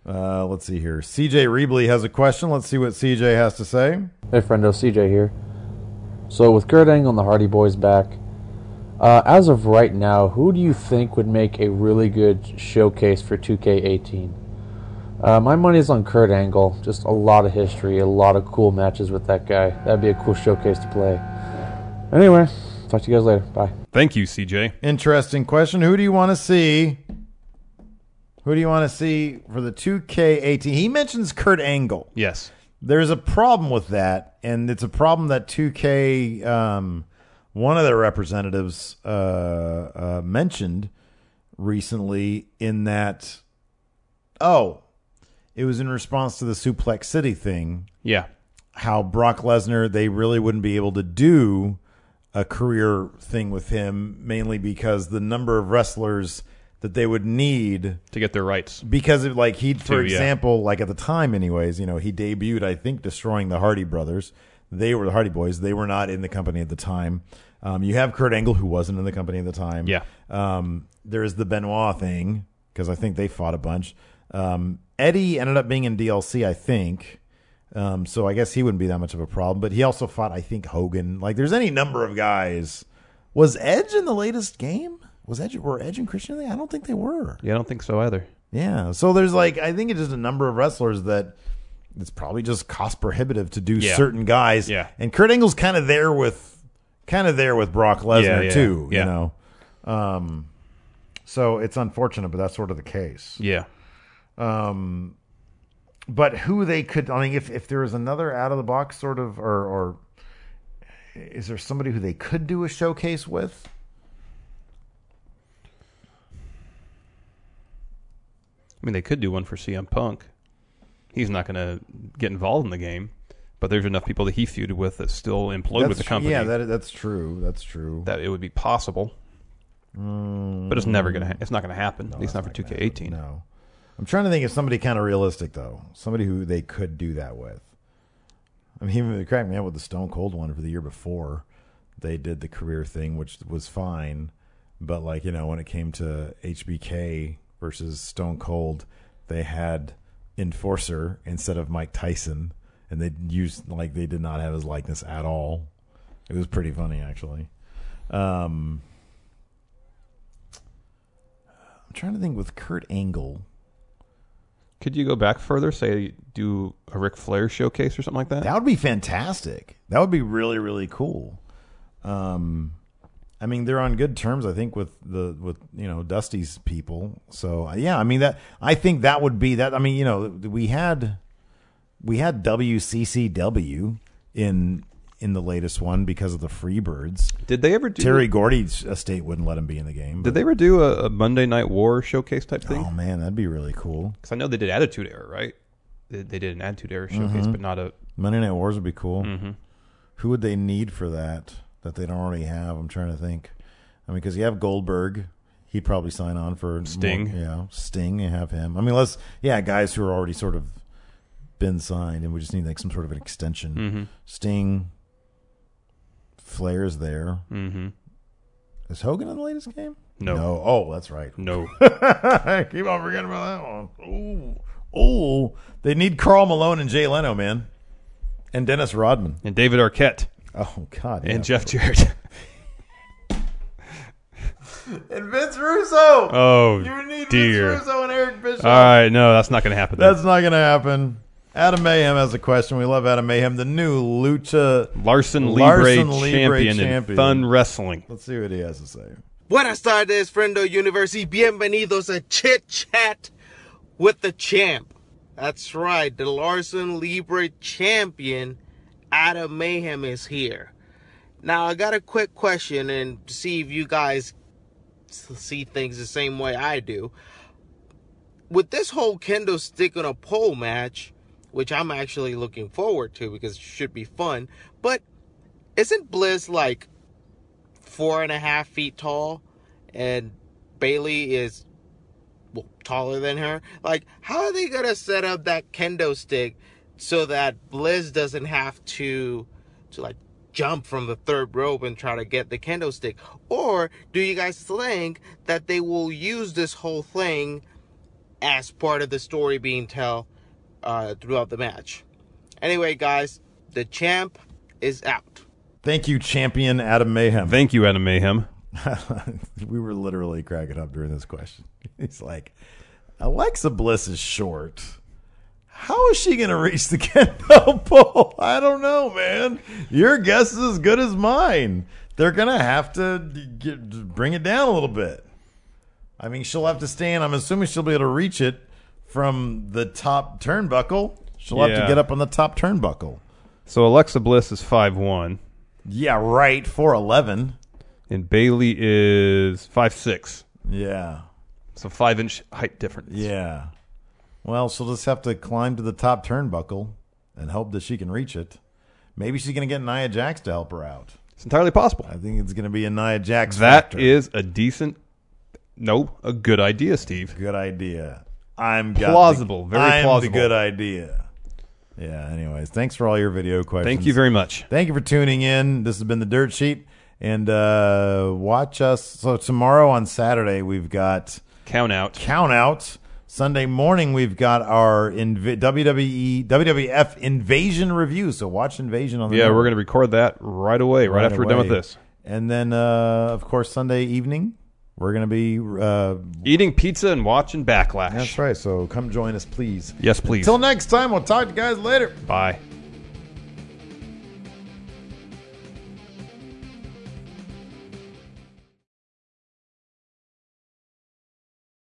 A: Uh, let's see here. C J Rebley has a question. Let's see what C J has to say.
L: Hey, friendo, C J here. So with Kurt Angle and the Hardy Boys back, uh, as of right now, who do you think would make a really good showcase for two K eighteen? Uh, my money is on Kurt Angle. Just a lot of history, a lot of cool matches with that guy. That'd be a cool showcase to play. Anyway, talk to you guys later. Bye.
B: Thank you, C J.
A: Interesting question. Who do you want to see? Who do you want to see for the two K eighteen? He mentions Kurt Angle.
B: Yes.
A: There's a problem with that, and it's a problem that two K, um, one of their representatives uh, uh, mentioned recently in that, oh, it was in response to the Suplex City thing.
B: Yeah.
A: How Brock Lesnar, they really wouldn't be able to do a career thing with him, mainly because the number of wrestlers that they would need
B: to get their rights.
A: Because of, like, he, for
B: To,
A: example, yeah. like at the time anyways, you know, he debuted, I think, destroying the Hardy Brothers. They were the Hardy Boys. They were not in the company at the time. Um, you have Kurt Angle, who wasn't in the company at the time.
B: Yeah.
A: Um, there's the Benoit thing, because I think they fought a bunch. Um, Eddie ended up being in D L C, I think. Um, so I guess he wouldn't be that much of a problem. But he also fought, I think, Hogan. Like, there's any number of guys. Was Edge in the latest game? Was Edge, were Edge and Christian? I don't think they were.
B: Yeah, I don't think so either.
A: Yeah. So there's like, I think it's just a number of wrestlers that it's probably just cost prohibitive to do
B: Yeah.
A: certain guys.
B: Yeah.
A: And Kurt Angle's kind of there with, kind of there with Brock Lesnar
B: Yeah, yeah,
A: too,
B: yeah.
A: you know? Um, so it's unfortunate, but that's sort of the case.
B: Yeah.
A: Um, but who they could, I mean, if, if there was another out of the box sort of, or, or is there somebody who they could do a showcase with?
B: I mean, they could do one for C M Punk. He's not going to get involved in the game, but there's enough people that he feuded with that's still employed
A: That's
B: with the
A: tr-
B: company.
A: Yeah, that, that's true. That's true.
B: That it would be possible,
A: Mm,
B: but it's never gonna. Ha- it's not going to happen.
A: no,
B: At least
A: it's
B: not for
A: not
B: two
A: gonna
B: K eighteen.
A: happen, No, I'm trying to think of somebody kind of realistic though. Somebody who they could do that with. I mean, even they cracked me up with the Stone Cold one for the year before. They did the career thing, which was fine, but like you know, when it came to H B K versus Stone Cold, they had Enforcer instead of Mike Tyson, and they used like they did not have his likeness at all. It was pretty funny actually. Um, I'm trying to think with Kurt Angle.
B: Could you go back further? Say do a Ric Flair showcase or something like that.
A: That would be fantastic. That would be really, really cool. Um, I mean, they're on good terms, I think, with the with you know Dusty's people. So yeah, I mean that. I think that would be that. I mean, you know, we had we had W C C W in in the latest one because of the Freebirds.
B: Did they ever do
A: Terry Gordy's estate wouldn't let him be in the game.
B: Did they ever do a, a Monday Night War showcase type thing?
A: Oh man, that'd be really cool.
B: Because I know they did Attitude Era, right? They, they did an Attitude Era showcase,
A: Mhm.
B: but not a
A: Monday Night Wars would be cool.
B: Mm-hmm.
A: Who would they need for that that they don't already have? I'm trying to think. I mean, because you have Goldberg, he'd probably sign on for
B: Sting.
A: More, yeah, Sting. You have him. I mean, let's yeah, guys who are already sort of been signed, and we just need like some sort of an extension.
B: Mm-hmm.
A: Sting, Flair's there.
B: Mm-hmm.
A: Is Hogan in the latest game?
B: No.
A: No. Oh, that's right.
B: No.
A: I keep on forgetting about that one. Ooh. Oh, they need Karl Malone and Jay Leno, man, and Dennis Rodman
B: and David Arquette.
A: Oh God,
B: and
A: yeah.
B: Jeff Jarrett.
A: And Vince Russo.
B: Oh,
A: you need
B: dear.
A: Vince Russo and Eric Bischoff.
B: All right, no, that's not going to happen.
A: That's not going to happen. Adam Mayhem has a question. We love Adam Mayhem, the new Lucha
B: Larson Libre,
A: Larson Libre
B: champion,
A: champion
B: in Fun Wrestling.
A: Let's see what he has to say.
M: Buenas tardes, Friendo Universe, y bienvenidos a Chit Chat with the Champ. That's right, the Larson Libre champion, Adam Mayhem, is here. Now, I got a quick question and see if you guys see things the same way I do. With this whole kendo stick on a pole match, which I'm actually looking forward to because it should be fun, but isn't Bliss like four and a half feet tall and Bailey is well, taller than her? Like, how are they going to set up that kendo stick so that Bliss doesn't have to, to like, jump from the third rope and try to get the kendo stick? Or do you guys think that they will use this whole thing as part of the story being told uh, throughout the match. Anyway, guys, the champ is out.
A: Thank you, champion Adam Mayhem.
B: Thank you, Adam Mayhem.
A: We were literally cracking up during this question. He's like, Alexa Bliss is short. How is she going to reach the Kendo pole? I don't know, man. Your guess is as good as mine. They're going to have to get, bring it down a little bit. I mean, she'll have to stand. I'm assuming she'll be able to reach it from the top turnbuckle. She'll have
B: Yeah.
A: to get up on the top turnbuckle.
B: So Alexa Bliss is five one.
A: Yeah, right. four eleven.
B: And Bailey is five six.
A: Yeah.
B: So five inch height difference.
A: Yeah. Well, she'll just have to climb to the top turnbuckle and hope that she can reach it. Maybe she's going to get Nia Jax to help her out.
B: It's entirely possible.
A: I think it's going to be a Nia Jax
B: That
A: factor.
B: is a decent, no, a good idea, Steve.
A: Good idea. I'm got
B: plausible,
A: the,
B: very
A: I'm
B: plausible.
A: the good idea. Yeah, anyways, thanks for all your video questions.
B: Thank you very much.
A: Thank you for tuning in. This has been The Dirt Sheet. And uh, watch us. So tomorrow on Saturday, we've got...
B: Count out.
A: Count out. Sunday morning, we've got our inv- W W E, W W F Invasion review. So watch Invasion on the
B: Yeah,
A: network.
B: we're going to record that right away, right,
A: Right
B: after we're done with
A: away.
B: this.
A: And then, uh, of course, Sunday evening, we're going to be... Uh,
B: Eating pizza and watching Backlash.
A: That's right. So come join us, please.
B: Yes, please.
A: Until next time, we'll talk to you guys later.
B: Bye.